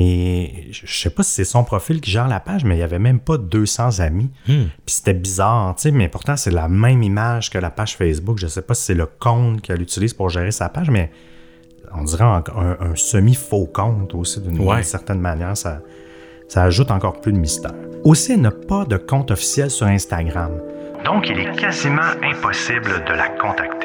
Et je ne sais pas si c'est son profil qui gère la page, mais il n'y avait même pas deux cents amis. Hmm. Puis c'était bizarre, tu sais, mais pourtant, c'est la même image que la page Facebook. Je ne sais pas si c'est le compte qu'elle utilise pour gérer sa page, mais on dirait un, un, un semi-faux compte aussi, d'une, ouais. d'une certaine manière. Ça, ça ajoute encore plus de mystère. Aussi, elle n'a pas de compte officiel sur Instagram. Donc, il est quasiment impossible de la contacter.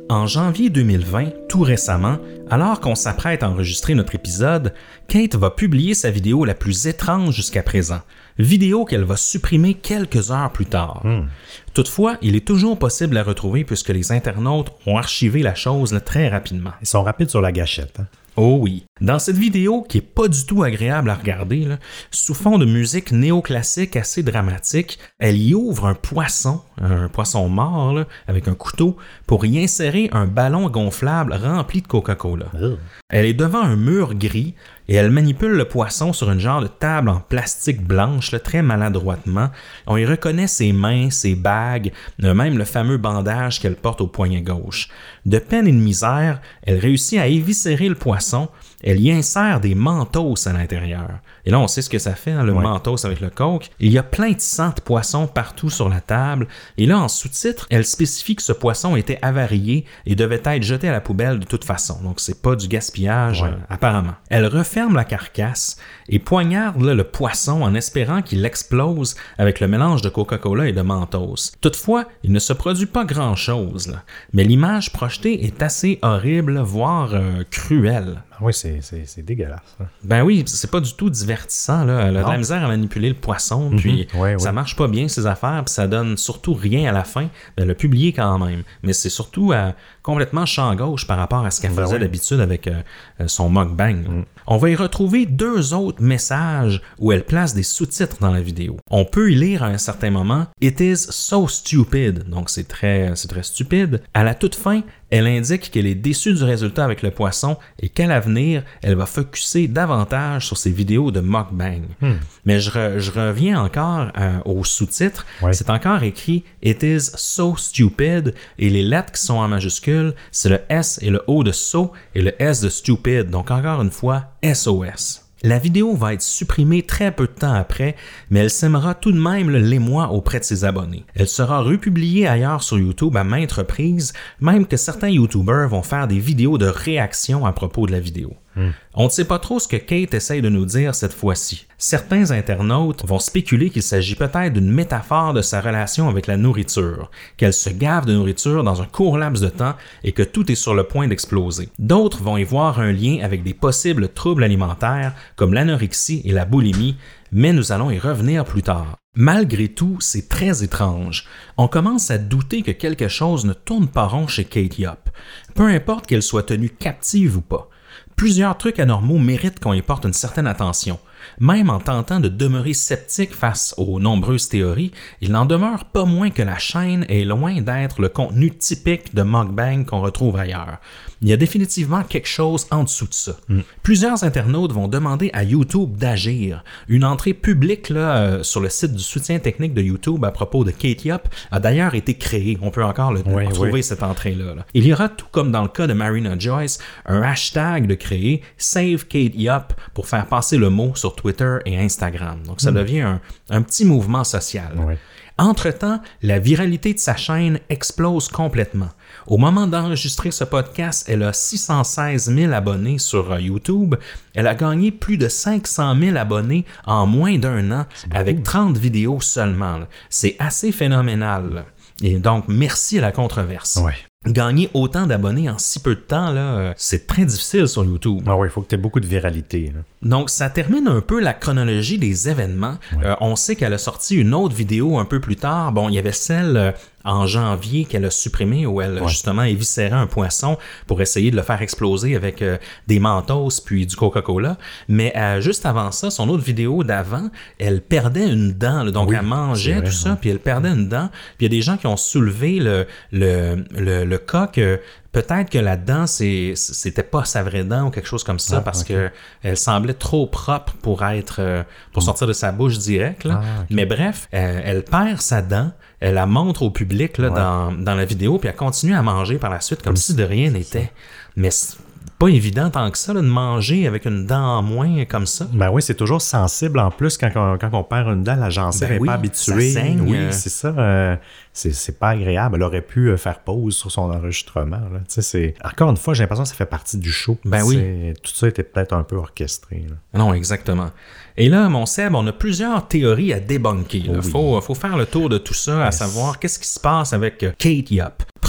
En janvier deux mille vingt, tout récemment, alors qu'on s'apprête à enregistrer notre épisode, Kate va publier sa vidéo la plus étrange jusqu'à présent, vidéo qu'elle va supprimer quelques heures plus tard. Mm. Toutefois, il est toujours possible de la retrouver puisque les internautes ont archivé la chose là, très rapidement. Ils sont rapides sur la gâchette. Hein? Oh oui. Dans cette vidéo, qui est pas du tout agréable à regarder, là, sous fond de musique néoclassique assez dramatique, elle y ouvre un poisson, un poisson mort, là, avec un couteau, pour y insérer un ballon gonflable rempli de Coca-Cola. Oh. Elle est devant un mur gris et elle manipule le poisson sur une genre de table en plastique blanche, là, très maladroitement. On y reconnaît ses mains, ses bagues, même le fameux bandage qu'elle porte au poignet gauche. De peine et de misère, elle réussit à éviscérer le poisson. Elle y insère des mentos à l'intérieur. Et là, on sait ce que ça fait, hein, le ouais. mentos avec le coke. Il y a plein de sang de poisson partout sur la table. Et là, en sous-titre, elle spécifie que ce poisson était avarié et devait être jeté à la poubelle de toute façon. Donc, c'est pas du gaspillage, ouais. euh, apparemment. Elle referme la carcasse et poignarde là, le poisson en espérant qu'il explose avec le mélange de Coca-Cola et de Mentos. Toutefois, il ne se produit pas grand-chose. Là. Mais l'image projetée est assez horrible, voire euh, cruelle. Oui, c'est, c'est, c'est dégueulasse. Hein. Ben oui, c'est pas du tout divertissant. Là. Elle a de la misère à manipuler le poisson, mm-hmm. puis ouais, ça ouais. marche pas bien, ses affaires, puis ça donne surtout rien à la fin. Elle l'a publié quand même. Mais c'est surtout euh, complètement champ gauche par rapport à ce qu'elle ben faisait oui. d'habitude avec euh, son mukbang. Mm. On va y retrouver deux autres messages où elle place des sous-titres dans la vidéo. On peut y lire à un certain moment « It is so stupid », donc c'est très, c'est très stupide. À la toute fin, elle indique qu'elle est déçue du résultat avec le poisson et qu'à l'avenir, elle va focusser davantage sur ses vidéos de mukbang. Hmm. Mais je, re, je reviens encore euh, aux sous-titres. Ouais. C'est encore écrit « It is so stupid » et les lettres qui sont en majuscules, c'est le S et le O de so et le S de stupid. Donc encore une fois, S O S. La vidéo va être supprimée très peu de temps après, mais elle sèmera tout de même l'émoi auprès de ses abonnés. Elle sera republiée ailleurs sur YouTube à maintes reprises, même que certains YouTubers vont faire des vidéos de réaction à propos de la vidéo. Hmm. On ne sait pas trop ce que Kate essaye de nous dire cette fois-ci. Certains internautes vont spéculer qu'il s'agit peut-être d'une métaphore de sa relation avec la nourriture, qu'elle se gave de nourriture dans un court laps de temps et que tout est sur le point d'exploser. D'autres vont y voir un lien avec des possibles troubles alimentaires comme l'anorexie et la boulimie, mais nous allons y revenir plus tard. Malgré tout, c'est très étrange. On commence à douter que quelque chose ne tourne pas rond chez Kate Yopp, peu importe qu'elle soit tenue captive ou pas. Plusieurs trucs anormaux méritent qu'on y porte une certaine attention. Même en tentant de demeurer sceptique face aux nombreuses théories, il n'en demeure pas moins que la chaîne est loin d'être le contenu typique de mukbang qu'on retrouve ailleurs. Il y a définitivement quelque chose en dessous de ça. Mm. Plusieurs internautes vont demander à YouTube d'agir. Une entrée publique là, euh, sur le site du soutien technique de YouTube à propos de Kate Yopp a d'ailleurs été créée. On peut encore le, oui, trouver oui. cette entrée-là. Là. Il y aura, tout comme dans le cas de Marina Joyce, un hashtag de créer Save Kate Yopp pour faire passer le mot sur Twitter et Instagram. Donc ça mm. devient un, un petit mouvement social. Oui. Entre-temps, la viralité de sa chaîne explose complètement. Au moment d'enregistrer ce podcast, elle a six cent seize mille abonnés sur YouTube. Elle a gagné plus de cinq cent mille abonnés en moins d'un an avec trente vidéos seulement. C'est assez phénoménal. Et donc, merci à la controverse. Ouais. Gagner autant d'abonnés en si peu de temps, là, c'est très difficile sur YouTube. Ah oui, il faut que tu aies beaucoup de viralité. Là. Donc, ça termine un peu la chronologie des événements. Ouais. Euh, on sait qu'elle a sorti une autre vidéo un peu plus tard. Bon, il y avait celle euh, en janvier qu'elle a supprimée où elle, ouais. justement, éviscérait un poisson pour essayer de le faire exploser avec euh, des Mentos puis du Coca-Cola. Mais euh, juste avant ça, son autre vidéo d'avant, elle perdait une dent. Là, donc, oui, elle mangeait vrai, tout ça, ouais. puis elle perdait une dent. Puis il y a des gens qui ont soulevé le, le, le, le cas que peut-être que la dent, c'est, c'était pas sa vraie dent ou quelque chose comme ça, ah, parce okay. qu'elle semblait trop propre pour être euh, pour mm. sortir de sa bouche direct. Là. Ah, okay. Mais bref, euh, elle perd sa dent, elle la montre au public là, ouais. dans, dans la vidéo, puis elle continue à manger par la suite comme, comme si de rien n'était. Mais c'est pas évident tant que ça là, de manger avec une dent en moins comme ça. Ben oui, c'est toujours sensible en plus quand on, quand on perd une dent, la gencive n'est ben oui, pas habituée. Ça saigne. Oui, c'est ça. Euh, c'est, c'est pas agréable. Elle aurait pu faire pause sur son enregistrement. Là. C'est... Encore une fois, j'ai l'impression que ça fait partie du show. Ben oui. Tout ça était peut-être un peu orchestré. Là. Non, exactement. Et là, mon Seb, on a plusieurs théories à débunker. Il oui. faut, faut faire le tour de tout ça, à yes. savoir qu'est-ce qui se passe avec Kate Yopp.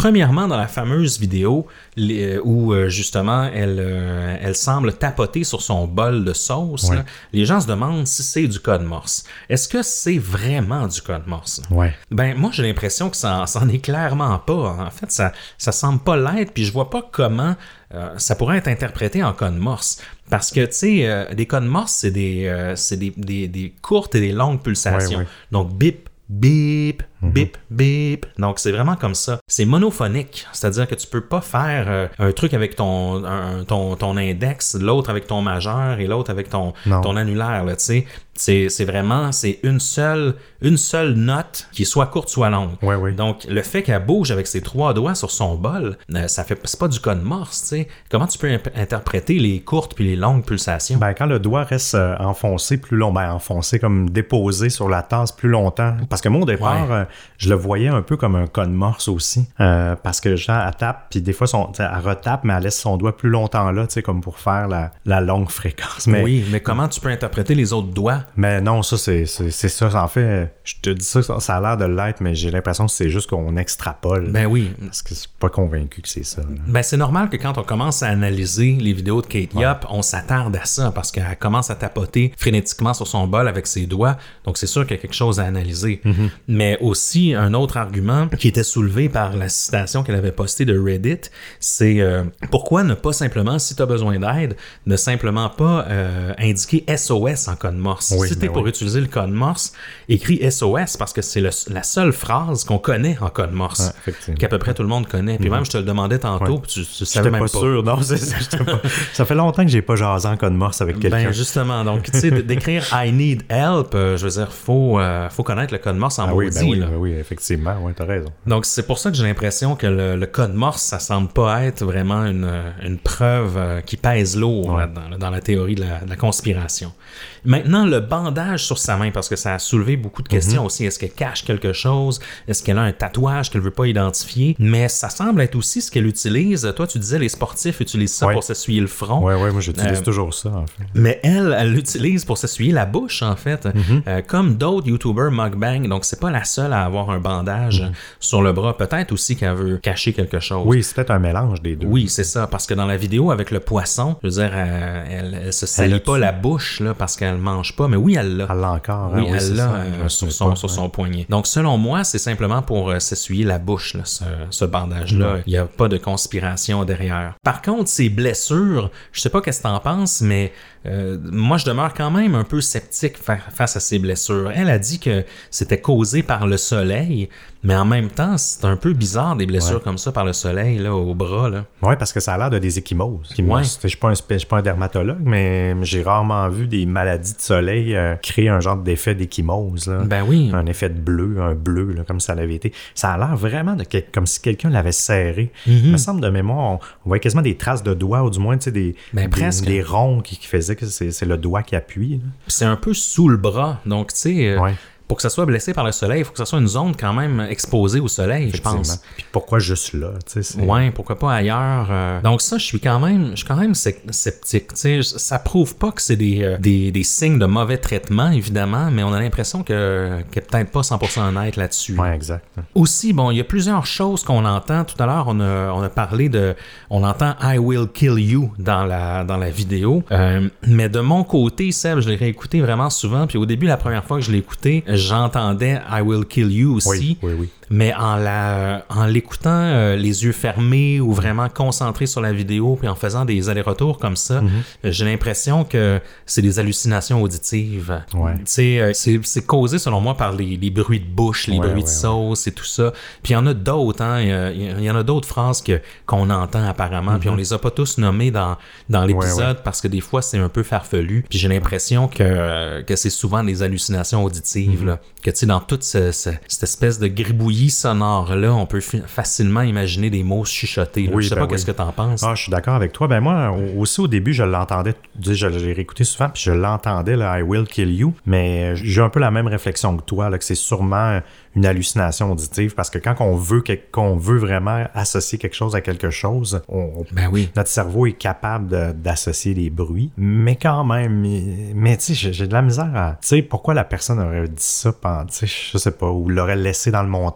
Premièrement, dans la fameuse vidéo les, où euh, justement elle, euh, elle semble tapoter sur son bol de sauce, ouais. là, les gens se demandent si c'est du code Morse. Est-ce que c'est vraiment du code Morse? Ouais. Ben moi j'ai l'impression que ça c'en est clairement pas. En fait, ça ça semble pas l'être, puis je vois pas comment euh, ça pourrait être interprété en code Morse. Parce que, tu sais, euh, des codes Morse, c'est des, euh, c'est des, des, des courtes et des longues pulsations. Ouais, ouais. Donc, bip, bip, bip, bip. Donc, c'est vraiment comme ça. C'est monophonique, c'est-à-dire que tu peux pas faire euh, un truc avec ton, un, ton, ton index, l'autre avec ton majeur et l'autre avec ton, ton annulaire, là, tu sais. C'est, c'est vraiment, c'est une seule, une seule note qui soit courte, soit longue. Ouais, ouais. Donc, le fait qu'elle bouge avec ses trois doigts sur son bol, euh, ça fait, c'est pas du code Morse, tu sais. Comment tu peux imp- interpréter les courtes puis les longues pulsations? Ben, quand le doigt reste euh, enfoncé plus long, ben, enfoncé comme déposé sur la tasse plus longtemps. Parce que moi, au départ, ouais. euh, je le voyais un peu comme un code Morse aussi. Euh, parce que genre, elle tape, puis des fois, son, elle retape, mais elle laisse son doigt plus longtemps là, tu sais, comme pour faire la, la longue fréquence. Mais, oui, mais comment tu peux interpréter les autres doigts? Mais non, ça, c'est, c'est, c'est ça. En fait, je te dis ça, ça a l'air de l'être, mais j'ai l'impression que c'est juste qu'on extrapole. Ben oui. Parce que je suis pas convaincu que c'est ça. Là. Ben c'est normal que quand on commence à analyser les vidéos de Kate Yop, ouais. on s'attarde à ça parce qu'elle commence à tapoter frénétiquement sur son bol avec ses doigts. Donc c'est sûr qu'il y a quelque chose à analyser. Mm-hmm. Mais aussi, un autre argument qui était soulevé par la citation qu'elle avait postée de Reddit, c'est euh, pourquoi ne pas simplement, si tu as besoin d'aide, ne simplement pas euh, indiquer S O S en code Morse. Oui, si tu es pour oui. utiliser le code Morse, écris S O S parce que c'est le, la seule phrase qu'on connaît en code Morse, ouais, qu'à peu près tout le monde connaît. Puis mm-hmm. même, je te le demandais tantôt, ouais. puis tu, tu savais même pas. J'étais pas sûr, non, c'est ça. Pas... ça fait longtemps que j'ai pas jasé en code Morse avec quelqu'un. Ben justement, donc tu sais, d'écrire I need help, euh, je veux dire, faut, euh, faut connaître le code Morse en ah, maudit. Oui, ben oui, là. Ben oui, effectivement, ouais, t'as raison. Donc c'est pour ça que j'ai l'impression que le, le code Morse, ça semble pas être vraiment une, une preuve euh, qui pèse lourd ouais. là, dans, dans la théorie de la, de la conspiration. Maintenant, le bandage sur sa main, parce que ça a soulevé beaucoup de questions mm-hmm. aussi. Est-ce qu'elle cache quelque chose? Est-ce qu'elle a un tatouage qu'elle ne veut pas identifier? Mais ça semble être aussi ce qu'elle utilise. Toi, tu disais les sportifs utilisent ça ouais. pour s'essuyer le front. Oui, oui, moi j'utilise euh, toujours ça, en fait. Mais elle, elle l'utilise pour s'essuyer la bouche, en fait. Mm-hmm. Euh, comme d'autres YouTubers mukbang. Donc, c'est pas la seule à avoir un bandage mm-hmm. sur le bras. Peut-être aussi qu'elle veut cacher quelque chose. Oui, c'est peut-être un mélange des deux. Oui, c'est ça. Parce que dans la vidéo avec le poisson, je veux dire, elle, elle, elle se salit pas la bouche là, parce qu'elle mange pas. Mais oui, elle l'a. Elle l'a encore. Oui, hein, oui, elle l'a euh, sur, son, pas, sur ouais. son poignet. Donc, selon moi, c'est simplement pour euh, s'essuyer la bouche, là, ce, ce bandage-là. Il n'y a pas de conspiration derrière. Par contre, ces blessures, je sais pas qu'est-ce que t'en penses, mais euh, moi, je demeure quand même un peu sceptique fa- face à ces blessures. Elle a dit que c'était causé par le soleil, mais en même temps, c'est un peu bizarre des blessures ouais. comme ça par le soleil, là, au bras. Là. Oui, parce que ça a l'air de des échymoses. Ouais. Je ne suis pas, pas un dermatologue, mais j'ai rarement vu des maladies de soleil euh, créer un genre d'effet d'échymose. Là. Ben oui. Un effet de bleu, un bleu, là, comme ça l'avait été. Ça a l'air vraiment de que, comme si quelqu'un l'avait serré. Mm-hmm. Il me semble de mémoire, on, on voyait quasiment des traces de doigts, ou du moins des, ben, des, des ronds qui, qui faisaient que c'est, c'est le doigt qui appuie. Là. C'est un peu sous le bras, donc tu sais... Euh... Ouais. Pour que ça soit blessé par le soleil, il faut que ça soit une zone quand même exposée au soleil, je pense. Puis pourquoi juste là? Oui, pourquoi pas ailleurs? Euh... Donc ça, je suis quand même, je suis quand même sceptique. T'sais, ça prouve pas que c'est des, euh, des, des signes de mauvais traitement, évidemment, mais on a l'impression que, qu'il n'est peut-être pas cent pour cent honnête là-dessus. Oui, exact. Aussi, bon, il y a plusieurs choses qu'on entend. Tout à l'heure, on a, on a parlé de... On entend « I will kill you » dans la, dans la vidéo. Euh, mais de mon côté, Seb, je l'ai réécouté vraiment souvent. Puis au début, la première fois que je l'ai écouté, j'entendais I will kill you aussi, oui, oui, oui. mais en, la, en l'écoutant euh, les yeux fermés ou vraiment concentré sur la vidéo puis en faisant des allers-retours comme ça, mm-hmm. j'ai l'impression que c'est des hallucinations auditives. Ouais. C'est, c'est, c'est causé selon moi par les, les bruits de bouche, les ouais, bruits ouais, de sauce ouais. et tout ça. Puis il y en a d'autres, hein, il y, y en a d'autres phrases que, qu'on entend apparemment, mm-hmm. puis on les a pas tous nommées dans, dans l'épisode ouais, ouais. parce que des fois c'est un peu farfelu. Puis j'ai l'impression que, que c'est souvent des hallucinations auditives. Mm-hmm. Là, que tu sais, dans toute ce, ce, cette espèce de gribouillis sonore-là, on peut f- facilement imaginer des mots chuchotés. Oui, je sais ben pas oui. Qu'est-ce que t'en penses. Ah, je suis d'accord avec toi. Ben moi, aussi au début, je l'entendais, je l'ai réécouté souvent, puis je l'entendais, là, I will kill you, mais j'ai un peu la même réflexion que toi, là, que c'est sûrement une hallucination auditive, parce que quand on veut, qu'on veut vraiment associer quelque chose à quelque chose, on, ben oui. notre cerveau est capable de, d'associer les bruits, mais quand même, mais, mais tu sais, j'ai, j'ai de la misère à... Tu sais, pourquoi la personne aurait dit ça pendant, tu sais, je sais pas, ou l'aurait laissé dans le montage,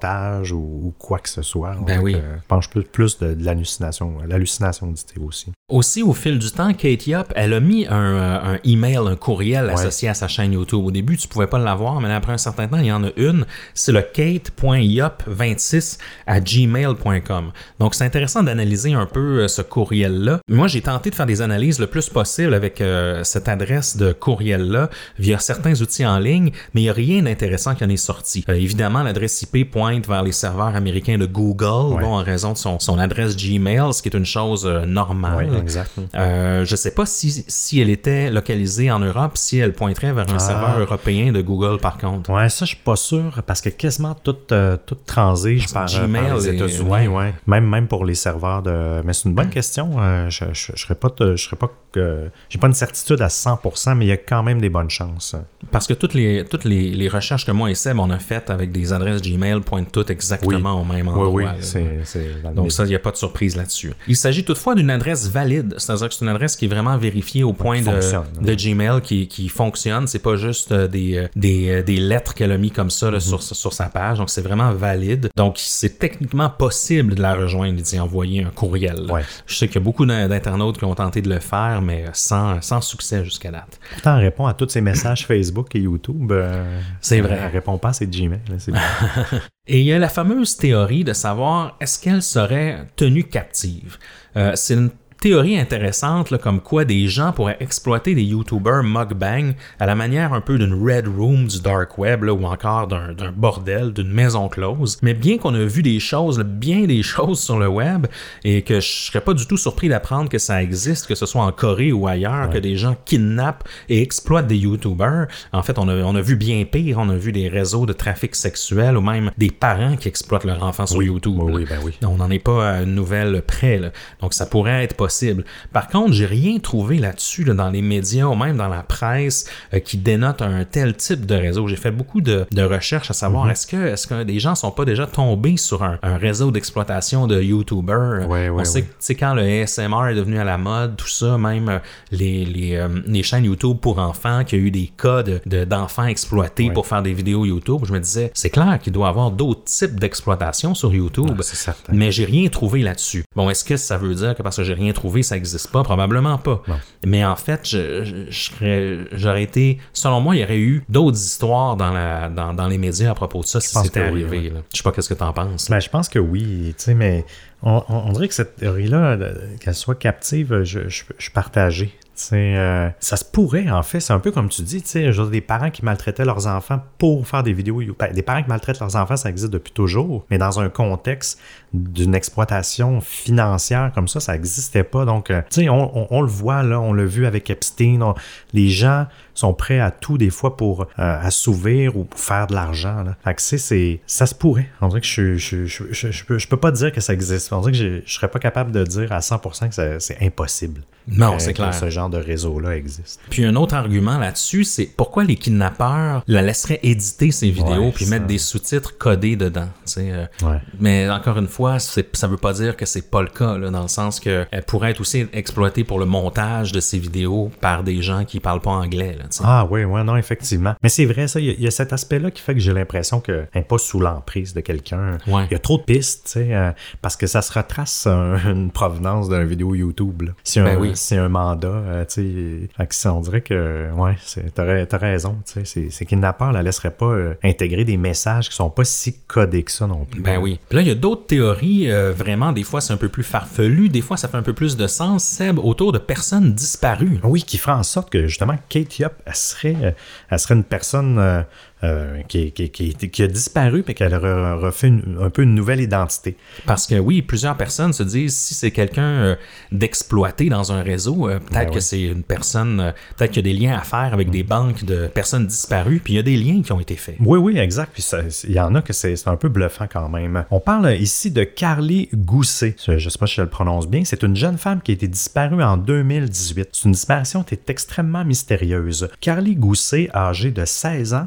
montage ou, ou quoi que ce soit. Ben oui. Euh, je pense plus, plus de, de l'hallucination, l'hallucination auditive aussi. Aussi, au fil du temps, Kate Yop, elle a mis un, un email, un courriel ouais. associé à sa chaîne YouTube. Au début, tu pouvais pas l'avoir, mais après un certain temps, il y en a une. C'est le kate point yop vingt-six à gmail point com. Donc, c'est intéressant d'analyser un peu ce courriel-là. Moi, j'ai tenté de faire des analyses le plus possible avec euh, cette adresse de courriel-là via certains outils en ligne, mais il n'y a rien d'intéressant qui en est sorti. Euh, évidemment, l'adresse I P pointe vers les serveurs américains de Google, ouais. bon, en raison de son, son adresse Gmail, ce qui est une chose euh, normale. Ouais. Exactement. Euh, je ne sais pas si, si elle était localisée en Europe, si elle pointerait vers un ah. serveur européen de Google par contre. Ouais, ça je suis pas sûr parce que quasiment tout, euh, tout transige par, Gmail par les États-Unis. Ouais, ouais. Même, même pour les serveurs de. Mais c'est une bonne mm. question. Euh, je, je, je serais pas, je serais pas que j'ai pas une certitude à cent pour cent, mais il y a quand même des bonnes chances. Parce que toutes les toutes les, les recherches que moi et Seb on a faites avec des adresses Gmail pointent toutes exactement oui. au même endroit. Oui, oui, c'est, c'est donc ça, il n'y a pas de surprise là-dessus. Il s'agit toutefois d'une adresse valide, c'est-à-dire que c'est une adresse qui est vraiment vérifiée au point de, de Gmail qui, qui fonctionne. C'est pas juste des, des, des lettres qu'elle a mis comme ça là, mm-hmm. sur, sur sa page, donc c'est vraiment valide. Donc c'est techniquement possible de la rejoindre et d'y envoyer un courriel. Ouais. Je sais qu'il y a beaucoup d'internautes qui ont tenté de le faire, mais sans, sans succès jusqu'à date. Pourtant, elle répond à tous ces messages Facebook et YouTube. Euh, c'est vrai. Elle répond pas à ses Gmail. Là, c'est et il y a la fameuse théorie de savoir est-ce qu'elle serait tenue captive. Euh, c'est une théorie intéressante, là, comme quoi des gens pourraient exploiter des YouTubers mukbang à la manière un peu d'une Red Room du Dark Web là, ou encore d'un, d'un bordel, d'une maison close. Mais bien qu'on a vu des choses, là, bien des choses sur le web, et que je serais pas du tout surpris d'apprendre que ça existe, que ce soit en Corée ou ailleurs, ouais. que des gens kidnappent et exploitent des YouTubers. En fait, on a, on a vu bien pire, on a vu des réseaux de trafic sexuel ou même des parents qui exploitent leur enfant sur oui, YouTube. Oui, oui, ben oui. On n'en est pas à une nouvelle près. Là. Donc, ça pourrait être possible. Par contre, j'ai rien trouvé là-dessus là, dans les médias ou même dans la presse euh, qui dénote un tel type de réseau. J'ai fait beaucoup de, de recherches à savoir mm-hmm. est-ce que est-ce que des gens sont pas déjà tombés sur un, un réseau d'exploitation de YouTubers. Ouais, ouais, On sait ouais. que tu sais, quand le A S M R est devenu à la mode, tout ça, même euh, les, les, euh, les chaînes YouTube pour enfants, qu'il y a eu des cas de, de, d'enfants exploités ouais. pour faire des vidéos YouTube, je me disais, c'est clair qu'il doit y avoir d'autres types d'exploitation sur YouTube, ah, c'est certain. Mais j'ai rien trouvé là-dessus. Bon, est-ce que ça veut dire que parce que j'ai rien trouvé, ça n'existe pas? Probablement pas. Non. Mais en fait, je, je, je serais, j'aurais été... Selon moi, il y aurait eu d'autres histoires dans, la, dans, dans les médias à propos de ça je si c'était arrivé. Oui, ouais. là. Je sais pas qu'est-ce que tu en penses. Ben, je pense que oui, tu sais, mais on, on, on dirait que cette théorie-là, qu'elle soit captive, je, je, je suis partagé. Euh, ça se pourrait, en fait. C'est un peu comme tu dis, des parents qui maltraitaient leurs enfants pour faire des vidéos. Des parents qui maltraitent leurs enfants, ça existe depuis toujours. Mais dans un contexte d'une exploitation financière comme ça, ça n'existait pas. Donc, tu sais, on, on, on le voit, là, on l'a vu avec Epstein. On, les gens sont prêts à tout, des fois, pour euh, assouvir ou pour faire de l'argent. Là. Fait que, c'est, c'est, ça se pourrait. On dirait que je je, je, je, je, peux, je peux pas dire que ça existe. On dirait que je, je serais pas capable de dire à cent pour cent que ça, c'est impossible. Non, euh, c'est clair. Que ce genre de réseau-là existe. Puis un autre argument là-dessus, c'est pourquoi les kidnappeurs la laisseraient éditer ces vidéos ouais, puis ça. Mettre des sous-titres codés dedans. Euh, ouais. Mais encore une fois, c'est, ça veut pas dire que c'est pas le cas, là, dans le sens qu'elle pourrait être aussi exploitée pour le montage de ces vidéos par des gens qui parlent pas anglais. Là, ah oui, oui, non, effectivement. Mais c'est vrai, ça, il y, y a cet aspect-là qui fait que j'ai l'impression qu'elle n'est pas sous l'emprise de quelqu'un. Ouais. Il y a trop de pistes, tu sais, euh, parce que ça se retrace un, une provenance d'une vidéo YouTube. Là. Si ben un, oui. C'est un mandat, euh, tu sais. On dirait que, ouais, c'est, t'as, t'as raison, tu sais. C'est, c'est kidnappeurs la laisseraient pas euh, intégrer des messages qui sont pas si codés que ça non plus. Ben oui. Puis là, il y a d'autres théories, euh, vraiment, des fois, c'est un peu plus farfelu, des fois, ça fait un peu plus de sens, Seb, autour de personnes disparues. Oui, qui ferait en sorte que, justement, Kate Yop, elle serait, euh, elle serait une personne... Euh, Euh, qui, qui, qui, qui a disparu et qu'elle a refait une, un peu une nouvelle identité. Parce que oui, plusieurs personnes se disent si c'est quelqu'un euh, d'exploité dans un réseau, euh, peut-être ben que oui. c'est une personne, euh, peut-être qu'il y a des liens à faire avec mmh. des banques de personnes disparues, puis il y a des liens qui ont été faits. Oui, oui, exact. Puis il y en a que c'est, c'est un peu bluffant quand même. On parle ici de Carly Gousset. Je ne sais pas si je le prononce bien. C'est une jeune femme qui a été disparue en deux mille dix-huit. C'est une disparition qui est extrêmement mystérieuse. Carly Gousset, âgée de seize ans, euh, c'est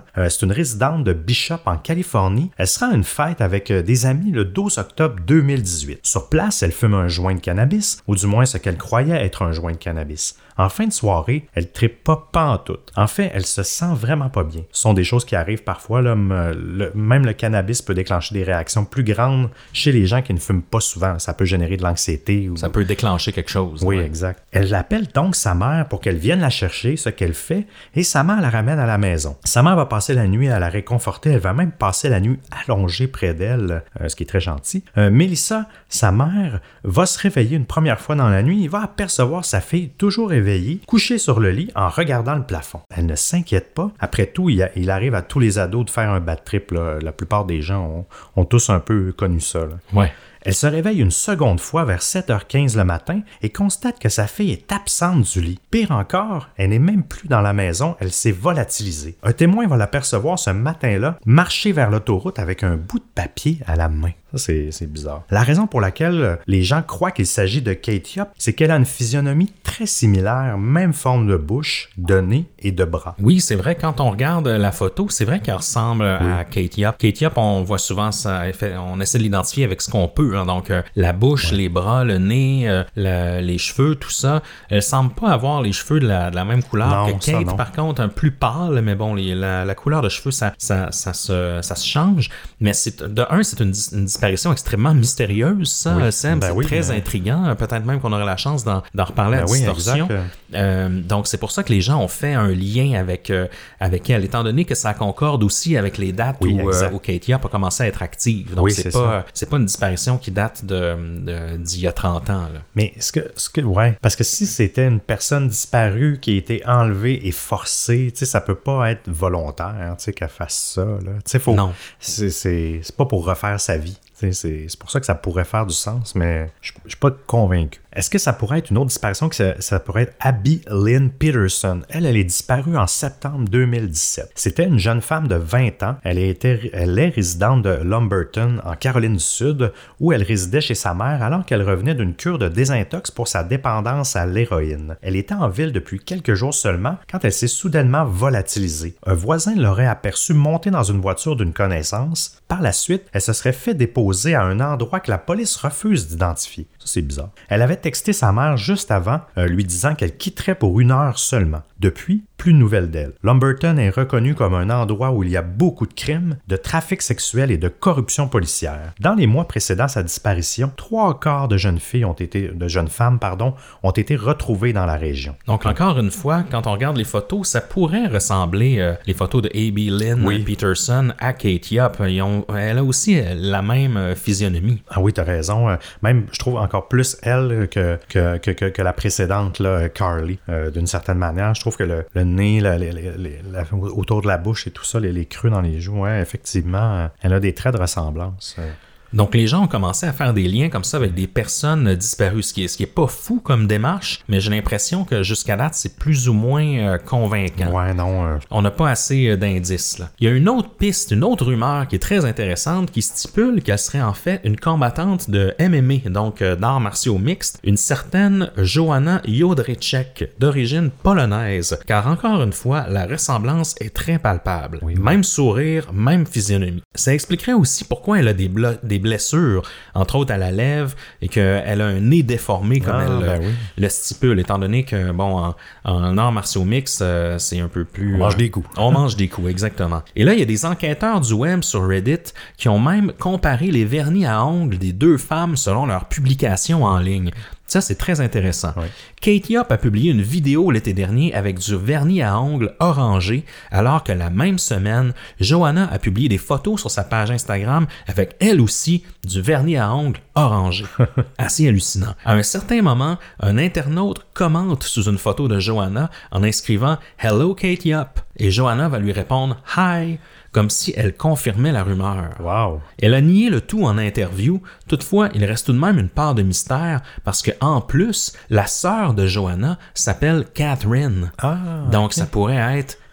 c'est une résidente de Bishop en Californie. Elle se rend à une fête avec des amis le douze octobre deux mille dix-huit. Sur place, elle fume un joint de cannabis, ou du moins ce qu'elle croyait être un joint de cannabis. En fin de soirée, elle trippe pas pantoute. En fait, elle se sent vraiment pas bien. Ce sont des choses qui arrivent parfois. Là, le, même le cannabis peut déclencher des réactions plus grandes chez les gens qui ne fument pas souvent. Ça peut générer de l'anxiété. Ou... Ça peut déclencher quelque chose. Oui, ouais. exact. Elle appelle donc sa mère pour qu'elle vienne la chercher, ce qu'elle fait, et sa mère la ramène à la maison. Sa mère va passer la nuit à la réconforter. Elle va même passer la nuit allongée près d'elle, euh, ce qui est très gentil. Euh, Mélissa, sa mère, va se réveiller une première fois dans la nuit et va apercevoir sa fille toujours éveillée, couchée sur le lit en regardant le plafond. Elle ne s'inquiète pas. Après tout, il, a, il arrive à tous les ados de faire un bad trip. Là. La plupart des gens ont, ont tous un peu connu ça. Là. Ouais. Elle se réveille une seconde fois vers sept heures quinze le matin et constate que sa fille est absente du lit. Pire encore, elle n'est même plus dans la maison, elle s'est volatilisée. Un témoin va l'apercevoir ce matin-là marcher vers l'autoroute avec un bout de papier à la main. Ça, c'est, c'est bizarre. La raison pour laquelle les gens croient qu'il s'agit de Kate Yop, c'est qu'elle a une physionomie très similaire, même forme de bouche, de nez et de bras. Oui, c'est vrai, quand on regarde la photo, c'est vrai qu'elle ressemble oui. à Kate Yop. Kate Yop, on voit souvent ça, on essaie de l'identifier avec ce qu'on peut. Hein, donc, euh, la bouche, ouais. les bras, le nez, euh, la, les cheveux, tout ça. Elle semble pas avoir les cheveux de la, de la même couleur non, que Kate, ça, par contre, un plus pâle, mais bon, les, la, la couleur de cheveux, ça, ça, ça, se, ça se change. Mais c'est, de un, c'est une, une disparition extrêmement mystérieuse, ça, oui. Sam, ben c'est oui, très mais... intriguant. Peut-être même qu'on aurait la chance d'en, d'en reparler ben à Distorsion. Oui, euh, donc, c'est pour ça que les gens ont fait un lien avec, euh, avec elle, étant donné que ça concorde aussi avec les dates oui, où, euh, où Kate Yop a commencé à être active. Donc, oui, c'est, c'est, pas, c'est pas une disparition qui date de, de, d'il y a trente ans. Là. Mais ce que, ce que, ouais, parce que si c'était une personne disparue qui a été enlevée et forcée, tu sais, ça peut pas être volontaire, tu sais, qu'elle fasse ça, là. Tu sais, faut. Non. C'est, c'est, c'est pas pour refaire sa vie. C'est, c'est pour ça que ça pourrait faire du sens, mais je ne suis pas convaincu. Est-ce que ça pourrait être une autre disparition, que ça, ça pourrait être Abby Lynn Peterson? Elle, elle est disparue en septembre deux mille dix-sept. C'était une jeune femme de vingt ans. Elle, était, elle est résidente de Lumberton, en Caroline du Sud, où elle résidait chez sa mère alors qu'elle revenait d'une cure de désintox pour sa dépendance à l'héroïne. Elle était en ville depuis quelques jours seulement quand elle s'est soudainement volatilisée. Un voisin l'aurait aperçue monter dans une voiture d'une connaissance. Par la suite, elle se serait fait déposer à un endroit que la police refuse d'identifier. Ça, c'est bizarre. Elle avait texté sa mère juste avant, euh, lui disant qu'elle quitterait pour une heure seulement. Depuis, plus de nouvelles d'elle. Lumberton est reconnu comme un endroit où il y a beaucoup de crimes, de trafic sexuel et de corruption policière. Dans les mois précédant sa disparition, trois quarts de jeunes filles ont été, de jeunes femmes, pardon, ont été retrouvées dans la région. Donc encore une fois, quand on regarde les photos, ça pourrait ressembler euh, les photos de Abby Lynn oui. Peterson à Kate Yop. Ils ont, elle a aussi la même euh, physionomie. Ah oui, t'as raison. Euh, même, je trouve encore plus elle que que que, que, que la précédente, là, Carly, euh, d'une certaine manière. Je trouve que le, le nez, la, la, la, la, autour de la bouche et tout ça, les, les creux dans les joues, ouais, effectivement, elle a des traits de ressemblance. Donc, les gens ont commencé à faire des liens comme ça avec des personnes disparues, ce qui est, ce qui est pas fou comme démarche, mais j'ai l'impression que jusqu'à date, c'est plus ou moins euh, convaincant. Ouais, non. Euh... On n'a pas assez euh, d'indices, là. Il y a une autre piste, une autre rumeur qui est très intéressante, qui stipule qu'elle serait en fait une combattante de M M A, donc euh, d'arts martiaux mixtes, une certaine Joanna Jodrzejczyk, d'origine polonaise, car encore une fois, la ressemblance est très palpable. Oui, oui. Même sourire, même physionomie. Ça expliquerait aussi pourquoi elle a des, blo- des blessures, entre autres à la lèvre, et qu'elle a un nez déformé comme ah, elle ben le, oui. le stipule, étant donné que, bon, en, en arts martiaux mixtes, euh, c'est un peu plus... On mange euh, des coups. On mange des coups, exactement. Et là, il y a des enquêteurs du web sur Reddit qui ont même comparé les vernis à ongles des deux femmes selon leurs publications en ligne. Ça, c'est très intéressant. Oui. Kate Yop a publié une vidéo l'été dernier avec du vernis à ongles orangé, alors que la même semaine, Joanna a publié des photos sur sa page Instagram avec elle aussi du vernis à ongles orangé. Assez hallucinant. À un certain moment, un internaute commente sous une photo de Joanna en inscrivant « Hello Kate Yop » et Joanna va lui répondre « Hi », comme si elle confirmait la rumeur. Wow. Elle a nié le tout en interview, toutefois, il reste tout de même une part de mystère parce que en plus, la sœur de Joanna s'appelle Catherine. Ah, Donc, okay. ça pourrait être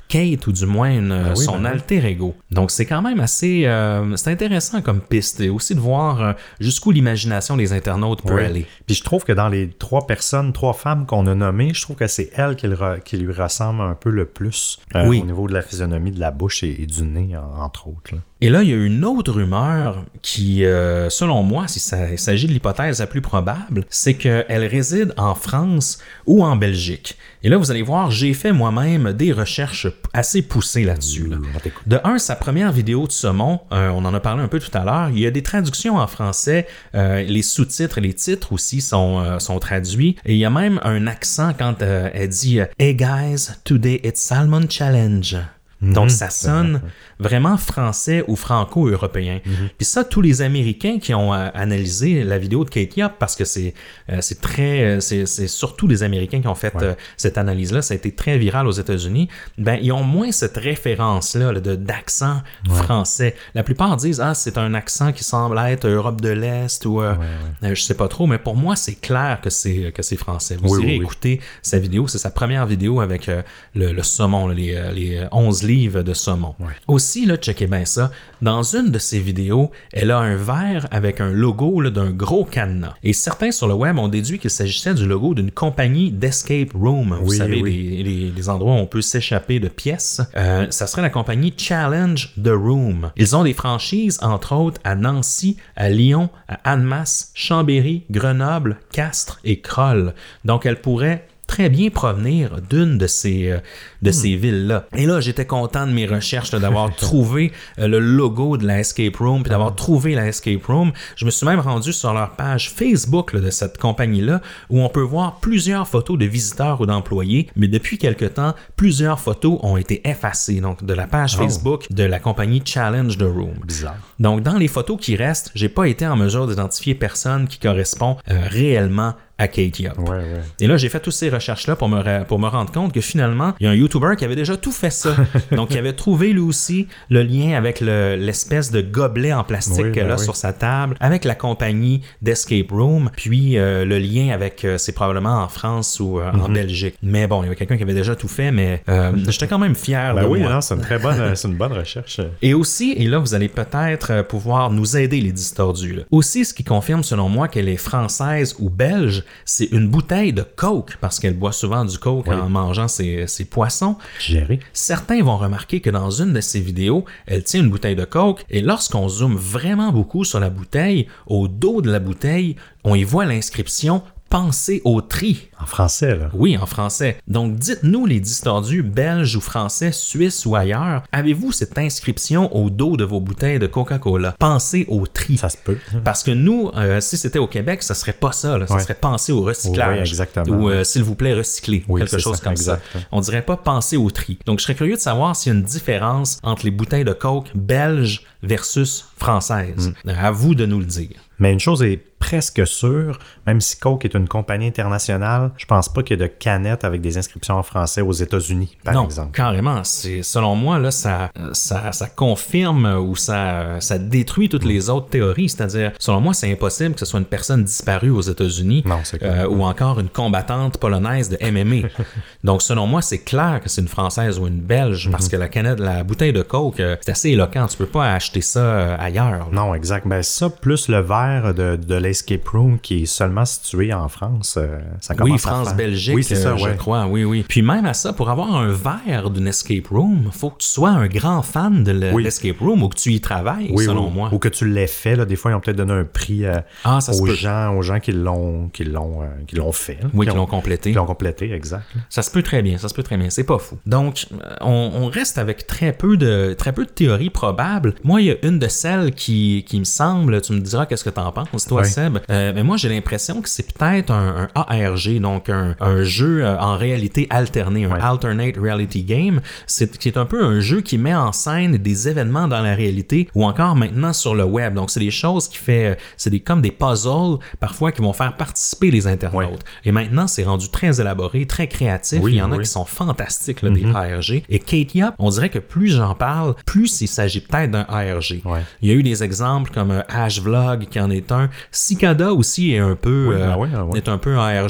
Kate, ou du moins une, ben oui, son ben alter ego. Donc c'est quand même assez euh, c'est intéressant comme piste, et aussi de voir euh, jusqu'où l'imagination des internautes peut oui. aller. Puis je trouve que dans les trois personnes, trois femmes qu'on a nommées, je trouve que c'est elle qui, le, qui lui ressemble un peu le plus euh, oui. au niveau de la physionomie, de la bouche et, et du nez, en, entre autres. Là. Et là, il y a une autre rumeur qui, euh, selon moi, si ça, il s'agit de l'hypothèse la plus probable, c'est qu'elle réside en France ou en Belgique. Et là, vous allez voir, j'ai fait moi-même des recherches assez poussées là-dessus. Là. De un, sa première vidéo de saumon, euh, on en a parlé un peu tout à l'heure, il y a des traductions en français, euh, les sous-titres et les titres aussi sont, euh, sont traduits, et il y a même un accent quand euh, elle dit « Hey guys, today it's Salmon Challenge ». Donc, mmh, ça sonne vraiment français ou franco-européen. Mmh. Puis ça, tous les Américains qui ont euh, analysé la vidéo de Kate Yop, parce que c'est, euh, c'est très... Euh, c'est, c'est surtout les Américains qui ont fait ouais. euh, cette analyse-là, ça a été très viral aux États-Unis, ben ils ont moins cette référence-là là, de, d'accent ouais. français. La plupart disent « Ah, c'est un accent qui semble être Europe de l'Est » ou euh, ouais, ouais. Euh, je sais pas trop, mais pour moi, c'est clair que c'est, que c'est français. Vous oui, irez oui, écouter oui. sa vidéo, c'est sa première vidéo avec euh, le, le saumon, là, les, les onze livres de saumon. Ouais. Aussi, là, checkez bien ça, dans une de ses vidéos, elle a un verre avec un logo là, d'un gros cadenas. Et certains sur le web ont déduit qu'il s'agissait du logo d'une compagnie d'escape room. Vous oui, savez, oui. Les, les, les endroits où on peut s'échapper de pièces. Euh, ça serait la compagnie Challenge the Room. Ils ont des franchises, entre autres, à Nancy, à Lyon, à Annemasse, Chambéry, Grenoble, Castres et Crolles. Donc, elle pourrait très bien provenir d'une de ces, euh, de hmm. ces villes-là. Et là, j'étais content de mes recherches, là, d'avoir trouvé euh, le logo de la escape room, puis d'avoir trouvé la escape room. Je me suis même rendu sur leur page Facebook là, de cette compagnie-là, où on peut voir plusieurs photos de visiteurs ou d'employés, mais depuis quelque temps, plusieurs photos ont été effacées, donc de la page oh. Facebook de la compagnie Challenge the Room. Bizarre. Donc, dans les photos qui restent, j'ai pas été en mesure d'identifier personne qui correspond euh, réellement à Kate Yop. Ouais, ouais. Et là, j'ai fait toutes ces recherches-là pour me, pour me rendre compte que finalement, il y a un YouTuber qui avait déjà tout fait ça. Donc, il avait trouvé lui aussi le lien avec le, l'espèce de gobelet en plastique oui, qu'elle ben a oui. sur sa table, avec la compagnie d'Escape Room, puis euh, le lien avec, euh, c'est probablement en France ou euh, mm-hmm. en Belgique. Mais bon, il y avait quelqu'un qui avait déjà tout fait, mais euh, j'étais quand même fier ben de oui, moi. Non, c'est une très bonne, c'est une bonne recherche. Et aussi, et là, vous allez peut-être pouvoir nous aider, les distordus. Là. Aussi, ce qui confirme, selon moi, qu'elle est française ou belge, c'est une bouteille de Coke, parce qu'elle boit souvent du Coke oui. en mangeant ses, ses poissons. Géré. Certains vont remarquer que dans une de ses vidéos, elle tient une bouteille de Coke, et lorsqu'on zoome vraiment beaucoup sur la bouteille, au dos de la bouteille, on y voit l'inscription « Pensez au tri ». En français, là. Oui, en français. Donc, dites-nous, les distordus belges ou français, suisses ou ailleurs, avez-vous cette inscription au dos de vos bouteilles de Coca-Cola? Pensez au tri. Ça se peut. Parce que nous, euh, si c'était au Québec, ça serait pas ça. Là. Ça ouais. serait penser au recyclage. Oui, exactement. Ou, euh, s'il vous plaît, recycler. Oui, quelque chose ça, comme exact. ça. On dirait pas penser au tri. Donc, je serais curieux de savoir s'il y a une différence entre les bouteilles de Coke belges versus françaises. Mm. À vous de nous le dire. Mais une chose est presque sûre, même si Coke est une compagnie internationale, je pense pas qu'il y ait de canettes avec des inscriptions en français aux États-Unis, par non, exemple. Non, carrément. C'est, selon moi, là, ça, ça, ça confirme ou ça, ça détruit toutes les autres théories. C'est-à-dire, selon moi, c'est impossible que ce soit une personne disparue aux États-Unis non, c'est euh, ou encore une combattante polonaise de M M A. Donc, selon moi, c'est clair que c'est une Française ou une Belge mm-hmm. parce que la canette, la bouteille de Coke, euh, c'est assez éloquent. Tu peux pas acheter ça euh, ailleurs. Là. Non, exact. Ben, ça, plus le verre de, de l'Escape Room qui est seulement situé en France, euh, ça commence oui, à France, faire... Belgique, oui, c'est ça, euh, je ouais. crois, oui, oui. Puis même à ça, pour avoir un verre d'une Escape Room, il faut que tu sois un grand fan de le, oui. l'Escape Room ou que tu y travailles, oui, selon oui. moi. Ou que tu l'aies fait. Là. Des fois, ils ont peut-être donné un prix euh, ah, ça aux, gens, aux gens qui l'ont, qui l'ont, euh, qui l'ont fait. Oui, qui, qui l'ont complété. Qui l'ont complété, exact. Ça se peut très bien, ça se peut très bien. C'est pas fou. Donc, on, on reste avec très peu de très peu de théories probables. Moi, il y a une de celles qui, qui me semble, tu me diras qu'est-ce que t'en penses, toi, oui. Seb. Euh, mais moi, j'ai l'impression que c'est peut-être un, un A R G, donc un, un jeu en réalité alternée, un ouais. Alternate Reality Game. C'est, c'est un peu un jeu qui met en scène des événements dans la réalité ou encore maintenant sur le web. Donc, c'est des choses qui fait, c'est des, comme des puzzles parfois qui vont faire participer les internautes. Ouais. Et maintenant, c'est rendu très élaboré, très créatif. Oui, il y en oui. a qui sont fantastiques, là, mm-hmm. des A R G. Et Kate Yop, on dirait que plus j'en parle, plus il s'agit peut-être d'un A R G. Ouais. Il y a eu des exemples comme euh, Ash Vlog qui en est un. Cicada aussi est un peu, oui, euh, ben ouais, ouais. est un peu un A R G ou I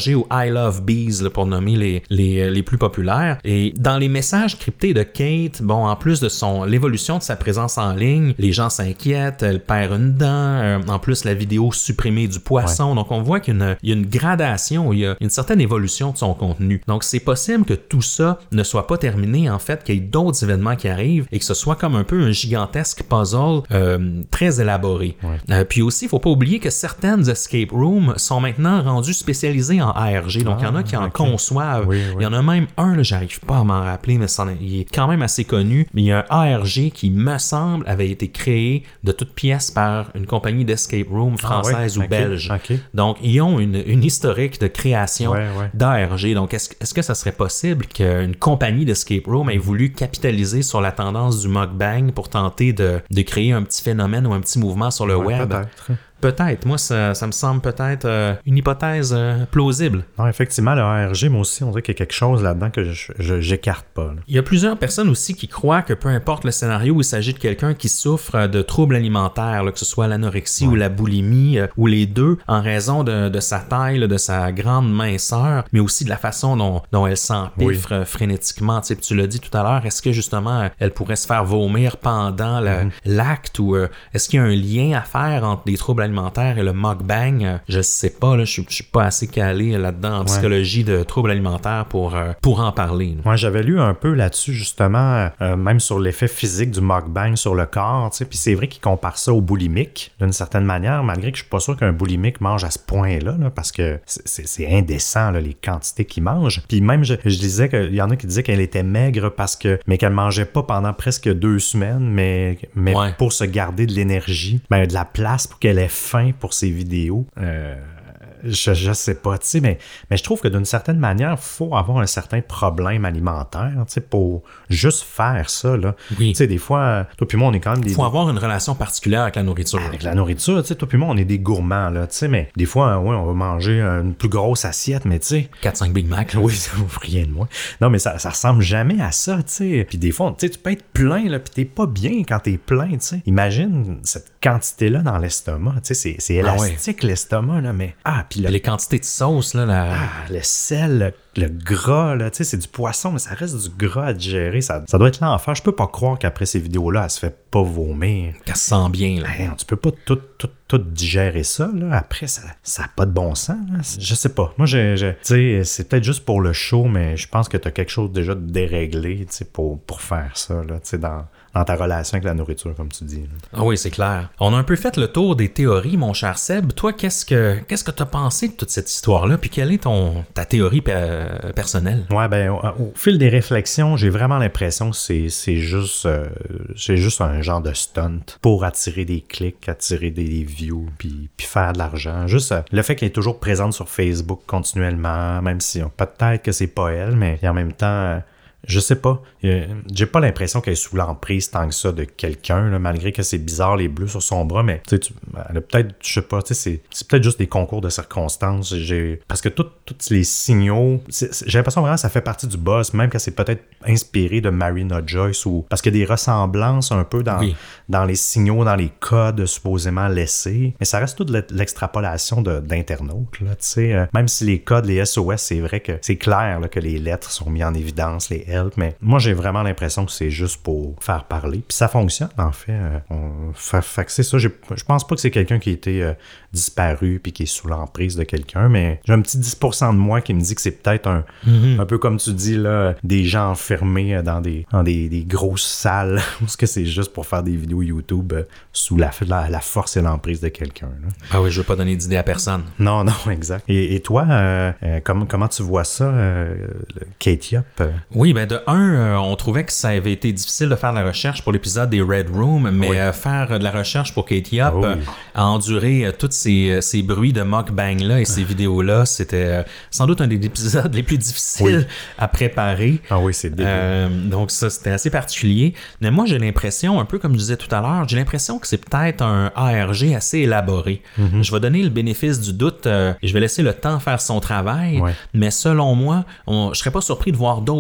I Love Bees, là, pour nommer les, les, les plus populaires. Et dans les messages cryptés de Kate, bon, en plus de son l'évolution de sa présence en ligne, les gens s'inquiètent, elle perd une dent, euh, en plus la vidéo supprimée du poisson. Ouais. Donc on voit qu'il y a, une, il y a une gradation, il y a une certaine évolution de son contenu. Donc c'est possible que tout ça ne soit pas terminé, en fait, qu'il y ait d'autres événements qui arrivent et que ce soit comme un peu un gigantesque puzzle euh, très élaboré. Ouais. Euh, puis aussi, il ne faut pas oublier que certaines escape rooms sont maintenant rendues spécialisées en A R G. Donc il ah, y en a qui en okay. conçoivent. Oui, oui. Il y en a même un, là, j'arrive pas à m'en rappeler, mais est, il est quand même assez connu. Mais il y a un A R G qui, me semble, avait été créé de toutes pièces par une compagnie d'escape room française ah, oui. ou okay. belge. Okay. Donc ils ont une, une historique de création ouais, ouais. d'A R G. Donc est-ce, est-ce que ça serait possible qu'une compagnie d'escape room ait voulu capitaliser sur la tendance du mukbang pour tenter de, de créer un petit phénomène ou un petit mouvement sur le ouais, web? Peut-être. Peut-être. Moi, ça, ça me semble peut-être euh, une hypothèse euh, plausible. Non, effectivement, le A R G, moi aussi, on dirait qu'il y a quelque chose là-dedans que je, je j'écarte pas. Là. Il y a plusieurs personnes aussi qui croient que peu importe le scénario où il s'agit de quelqu'un qui souffre de troubles alimentaires, là, que ce soit l'anorexie ouais. ou la boulimie, euh, ou les deux, en raison de, de sa taille, là, de sa grande minceur, mais aussi de la façon dont, dont elle s'empiffre oui. frénétiquement. Tu sais, tu l'as dit tout à l'heure, est-ce que justement, elle pourrait se faire vomir pendant le, mm-hmm. l'acte, ou euh, est-ce qu'il y a un lien à faire entre des troubles alimentaires et le mukbang? Je sais pas, là, je, je suis pas assez calé là-dedans en ouais. psychologie de troubles alimentaires pour, euh, pour en parler. Moi, ouais, j'avais lu un peu là-dessus, justement, euh, même sur l'effet physique du mukbang sur le corps, tu sais, puis c'est vrai qu'il compare ça au boulimique, d'une certaine manière, malgré que je suis pas sûr qu'un boulimique mange à ce point-là, là, parce que c'est, c'est, c'est indécent, là, les quantités qu'il mange. Puis même, je, je disais qu'il y en a qui disaient qu'elle était maigre parce que, mais qu'elle mangeait pas pendant presque deux semaines, mais, mais ouais. pour se garder de l'énergie, ben, de la place pour qu'elle ait faim pour ses vidéos. Euh, je, je sais pas, tu sais, mais, mais je trouve que d'une certaine manière, il faut avoir un certain problème alimentaire, tu sais, pour juste faire ça, là. Oui. Tu sais, des fois, toi puis moi, on est quand même des... Il faut avoir une relation particulière avec la nourriture. Avec la nourriture, tu sais, toi puis moi, on est des gourmands, là, tu sais, mais des fois, ouais, on va manger une plus grosse assiette, mais tu sais... quatre cinq Big Mac. Oui, ça vaut rien de moins. Non, mais ça, ça ressemble jamais à ça, tu sais. Puis des fois, tu sais, tu peux être plein, là, puis t'es pas bien quand t'es plein, tu sais. Imagine cette quantité-là dans l'estomac, tu sais, c'est, c'est élastique, ah ouais. l'estomac, là, mais... Ah, puis le... Les quantités de sauce, là, la... ah, le sel, le, le gras, là, tu sais, c'est du poisson, mais ça reste du gras à digérer, ça, ça doit être l'enfer. Je peux pas croire qu'après ces vidéos-là, elle se fait pas vomir. Qu'elle se sent bien, là. Ben, tu peux pas tout, tout, tout digérer ça, là. Après, ça ça a pas de bon sens, là. Je sais pas. Moi, je, je, tu sais, c'est peut-être juste pour le show, mais je pense que t'as quelque chose déjà de déréglé, tu sais, pour, pour faire ça, là, tu sais, dans... dans ta relation avec la nourriture, comme tu dis. Là. Ah oui, c'est clair. On a un peu fait le tour des théories, mon cher Seb. Toi, qu'est-ce que qu'est-ce que tu as pensé de toute cette histoire-là? Puis quelle est ton ta théorie pe- personnelle? Ouais, ben, au, au fil des réflexions, j'ai vraiment l'impression que c'est, c'est, juste, euh, c'est juste un genre de stunt pour attirer des clics, attirer des views, puis, puis faire de l'argent. Juste euh, le fait qu'elle est toujours présente sur Facebook continuellement, même si on, peut-être que c'est pas elle, mais en même temps... Euh, je sais pas. J'ai pas l'impression qu'elle est sous l'emprise tant que ça de quelqu'un, là, malgré que c'est bizarre les bleus sur son bras, mais tu sais, elle a peut-être, je sais pas, tu sais, c'est, c'est peut-être juste des concours de circonstances. J'ai, parce que tous les signaux, c'est, c'est, j'ai l'impression vraiment que ça fait partie du buzz, même qu'elle s'est peut-être inspirée de Marina Joyce, ou parce qu'il y a des ressemblances un peu dans, oui. dans les signaux, dans les codes supposément laissés, mais ça reste toute l'extrapolation de, d'internautes, là, tu sais. Euh, même si les codes, les S O S, c'est vrai que c'est clair là, que les lettres sont mises en évidence, les help, mais moi j'ai vraiment l'impression que c'est juste pour faire parler, puis ça fonctionne en fait. Euh, on, fait, fait que c'est ça, j'ai, je pense pas que c'est quelqu'un qui a été euh, disparu puis qui est sous l'emprise de quelqu'un, mais j'ai un petit dix pour cent de moi qui me dit que c'est peut-être un, mm-hmm. un peu comme tu dis là, des gens enfermés dans des, dans des, des grosses salles, parce que c'est juste pour faire des vidéos YouTube euh, sous la, la, la force et l'emprise de quelqu'un. Là. Ah oui, je veux pas donner d'idée à personne. Non, non, exact. Et, et toi, euh, euh, comment, comment tu vois ça, euh, Kate Yop? Euh? Oui, ben de un, euh, on trouvait que ça avait été difficile de faire de la recherche pour l'épisode des Red Room, mais oui. euh, faire de la recherche pour Kate Yop, oh oui. euh, à endurer euh, tous ces, ces bruits de mukbang-là et ces vidéos-là, c'était euh, sans doute un des épisodes les plus difficiles oui. à préparer. Ah oui, c'est dégueu. Euh, donc ça, c'était assez particulier. Mais moi, j'ai l'impression, un peu comme je disais tout à l'heure, j'ai l'impression que c'est peut-être un A R G assez élaboré. Mm-hmm. Je vais donner le bénéfice du doute euh, et je vais laisser le temps faire son travail, ouais. mais selon moi, on, je serais pas surpris de voir d'autres choses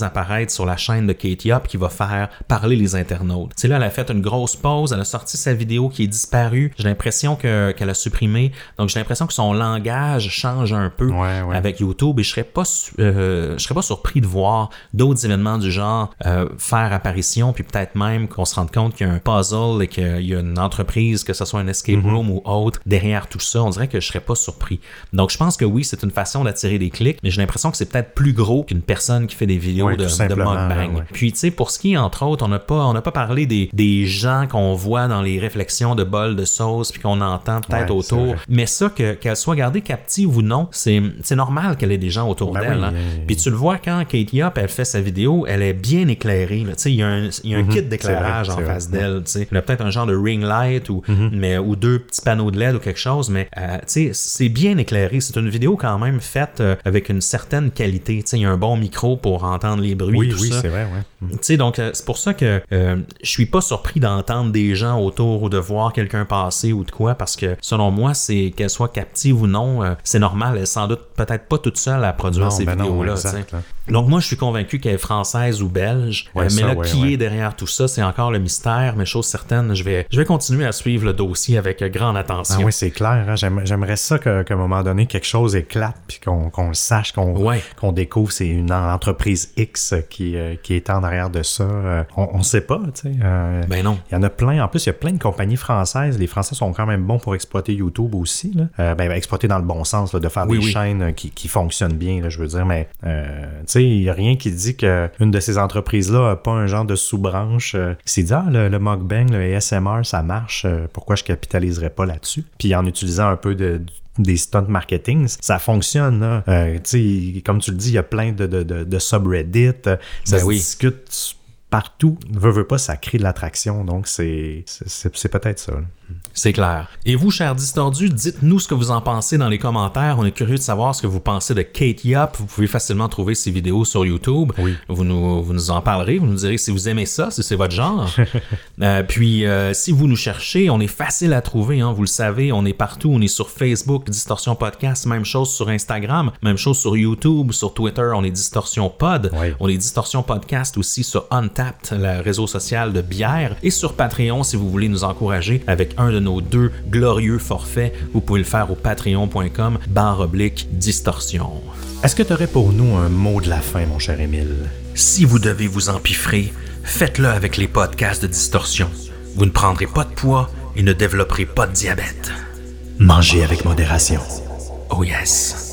apparaître sur la chaîne de Katie Up qui va faire parler les internautes. Tu sais, là, elle a fait une grosse pause, elle a sorti sa vidéo qui est disparue. J'ai l'impression que, qu'elle a supprimé. Donc, j'ai l'impression que son langage change un peu ouais, ouais. avec YouTube et je serais pas, euh, je serais pas surpris de voir d'autres événements du genre euh, faire apparition, puis peut-être même qu'on se rende compte qu'il y a un puzzle et qu'il y a une entreprise, que ce soit un escape mm-hmm. room ou autre, derrière tout ça. On dirait que je serais pas surpris. Donc, je pense que oui, c'est une façon d'attirer des clics, mais j'ai l'impression que c'est peut-être plus gros qu'une personne qui fait des vidéos ouais, de, de mukbang. Ouais. Puis, tu sais, pour ce qui est, entre autres, on n'a pas, on n'a pas parlé des, des gens qu'on voit dans les réflexions de bols de sauce puis qu'on entend peut-être ouais, autour. Mais ça, que, qu'elle soit gardée captive ou non, c'est, c'est normal qu'elle ait des gens autour ben d'elle. Oui, hein. euh... Puis tu le vois quand Katie Up, elle fait sa vidéo, elle est bien éclairée. Tu sais, il y a un, il y a un mm-hmm. kit d'éclairage vrai, en face vrai. d'elle. Tu sais, il y a peut-être un genre de ring light ou, mm-hmm. mais, ou deux petits panneaux de L E D ou quelque chose, mais euh, tu sais, c'est bien éclairé. C'est une vidéo quand même faite euh, avec une certaine qualité. Tu sais, il y a un bon micro pour entendre les bruits. Oui, tout oui, ça. c'est vrai, ouais. Tu sais, donc, euh, c'est pour ça que euh, je suis pas surpris d'entendre des gens autour ou de voir quelqu'un passer ou de quoi, parce que selon moi, c'est qu'elle soit captive ou non, euh, c'est normal. Elle est sans doute peut-être pas toute seule à produire non, ces ben vidéos-là. Non, exact, là. Donc, moi, je suis convaincu qu'elle est française ou belge. Ouais, euh, mais ça, là, ouais, qui ouais. est derrière tout ça, c'est encore le mystère. Mais chose certaine, je vais, je vais continuer à suivre le dossier avec grande attention. Ah oui, c'est clair. Hein? J'aime, j'aimerais ça que, qu'à un moment donné, quelque chose éclate puis qu'on, qu'on le sache, qu'on, ouais. qu'on découvre c'est une entreprise X qui, euh, qui est en arrière de ça. Euh, on ne sait pas, tu sais. Euh, ben non. Il y en a plein. En plus, il y a plein de compagnies françaises. Les Français sont quand même bons pour exploiter YouTube aussi. Là. Euh, ben, ben, exploiter dans le bon sens, là, de faire oui, des oui. chaînes qui, qui fonctionnent bien, là, je veux dire. Mais, euh, tu sais, il n'y a rien qui dit qu'une de ces entreprises-là n'a pas un genre de sous-branche euh, qui s'est dit, ah, le, le mukbang, le A S M R, ça marche. Euh, pourquoi je capitaliserais pas là-dessus? Puis en utilisant un peu de... des stunts marketing, ça fonctionne. Là. Euh, tu sais, comme tu le dis, il y a plein de, de, de, de subreddits. Ça ben se oui. discute partout. Veux, veux pas, ça crée de l'attraction. Donc, c'est, c'est, c'est peut-être ça. Là. C'est clair. Et vous, chers distordus, dites-nous ce que vous en pensez dans les commentaires. On est curieux de savoir ce que vous pensez de Katie Up. Vous pouvez facilement trouver ses vidéos sur YouTube. Oui. Vous nous, vous nous en parlerez. Vous nous direz si vous aimez ça, si c'est votre genre. euh, puis, euh, si vous nous cherchez, on est facile à trouver. Hein, vous le savez, on est partout. On est sur Facebook, Distorsion Podcast. Même chose sur Instagram. Même chose sur YouTube. Sur Twitter, on est Distorsion Pod. Oui. On est Distorsion Podcast aussi sur Untapped, le réseau social de bière. Et sur Patreon, si vous voulez nous encourager avec un de nos deux glorieux forfaits, vous pouvez le faire au patreon.com barre oblique distorsion. Est-ce que tu aurais pour nous un mot de la fin, mon cher Émile? Si vous devez vous empiffrer, faites-le avec les podcasts de Distorsion. Vous ne prendrez pas de poids et ne développerez pas de diabète. Mangez avec modération. Oh yes!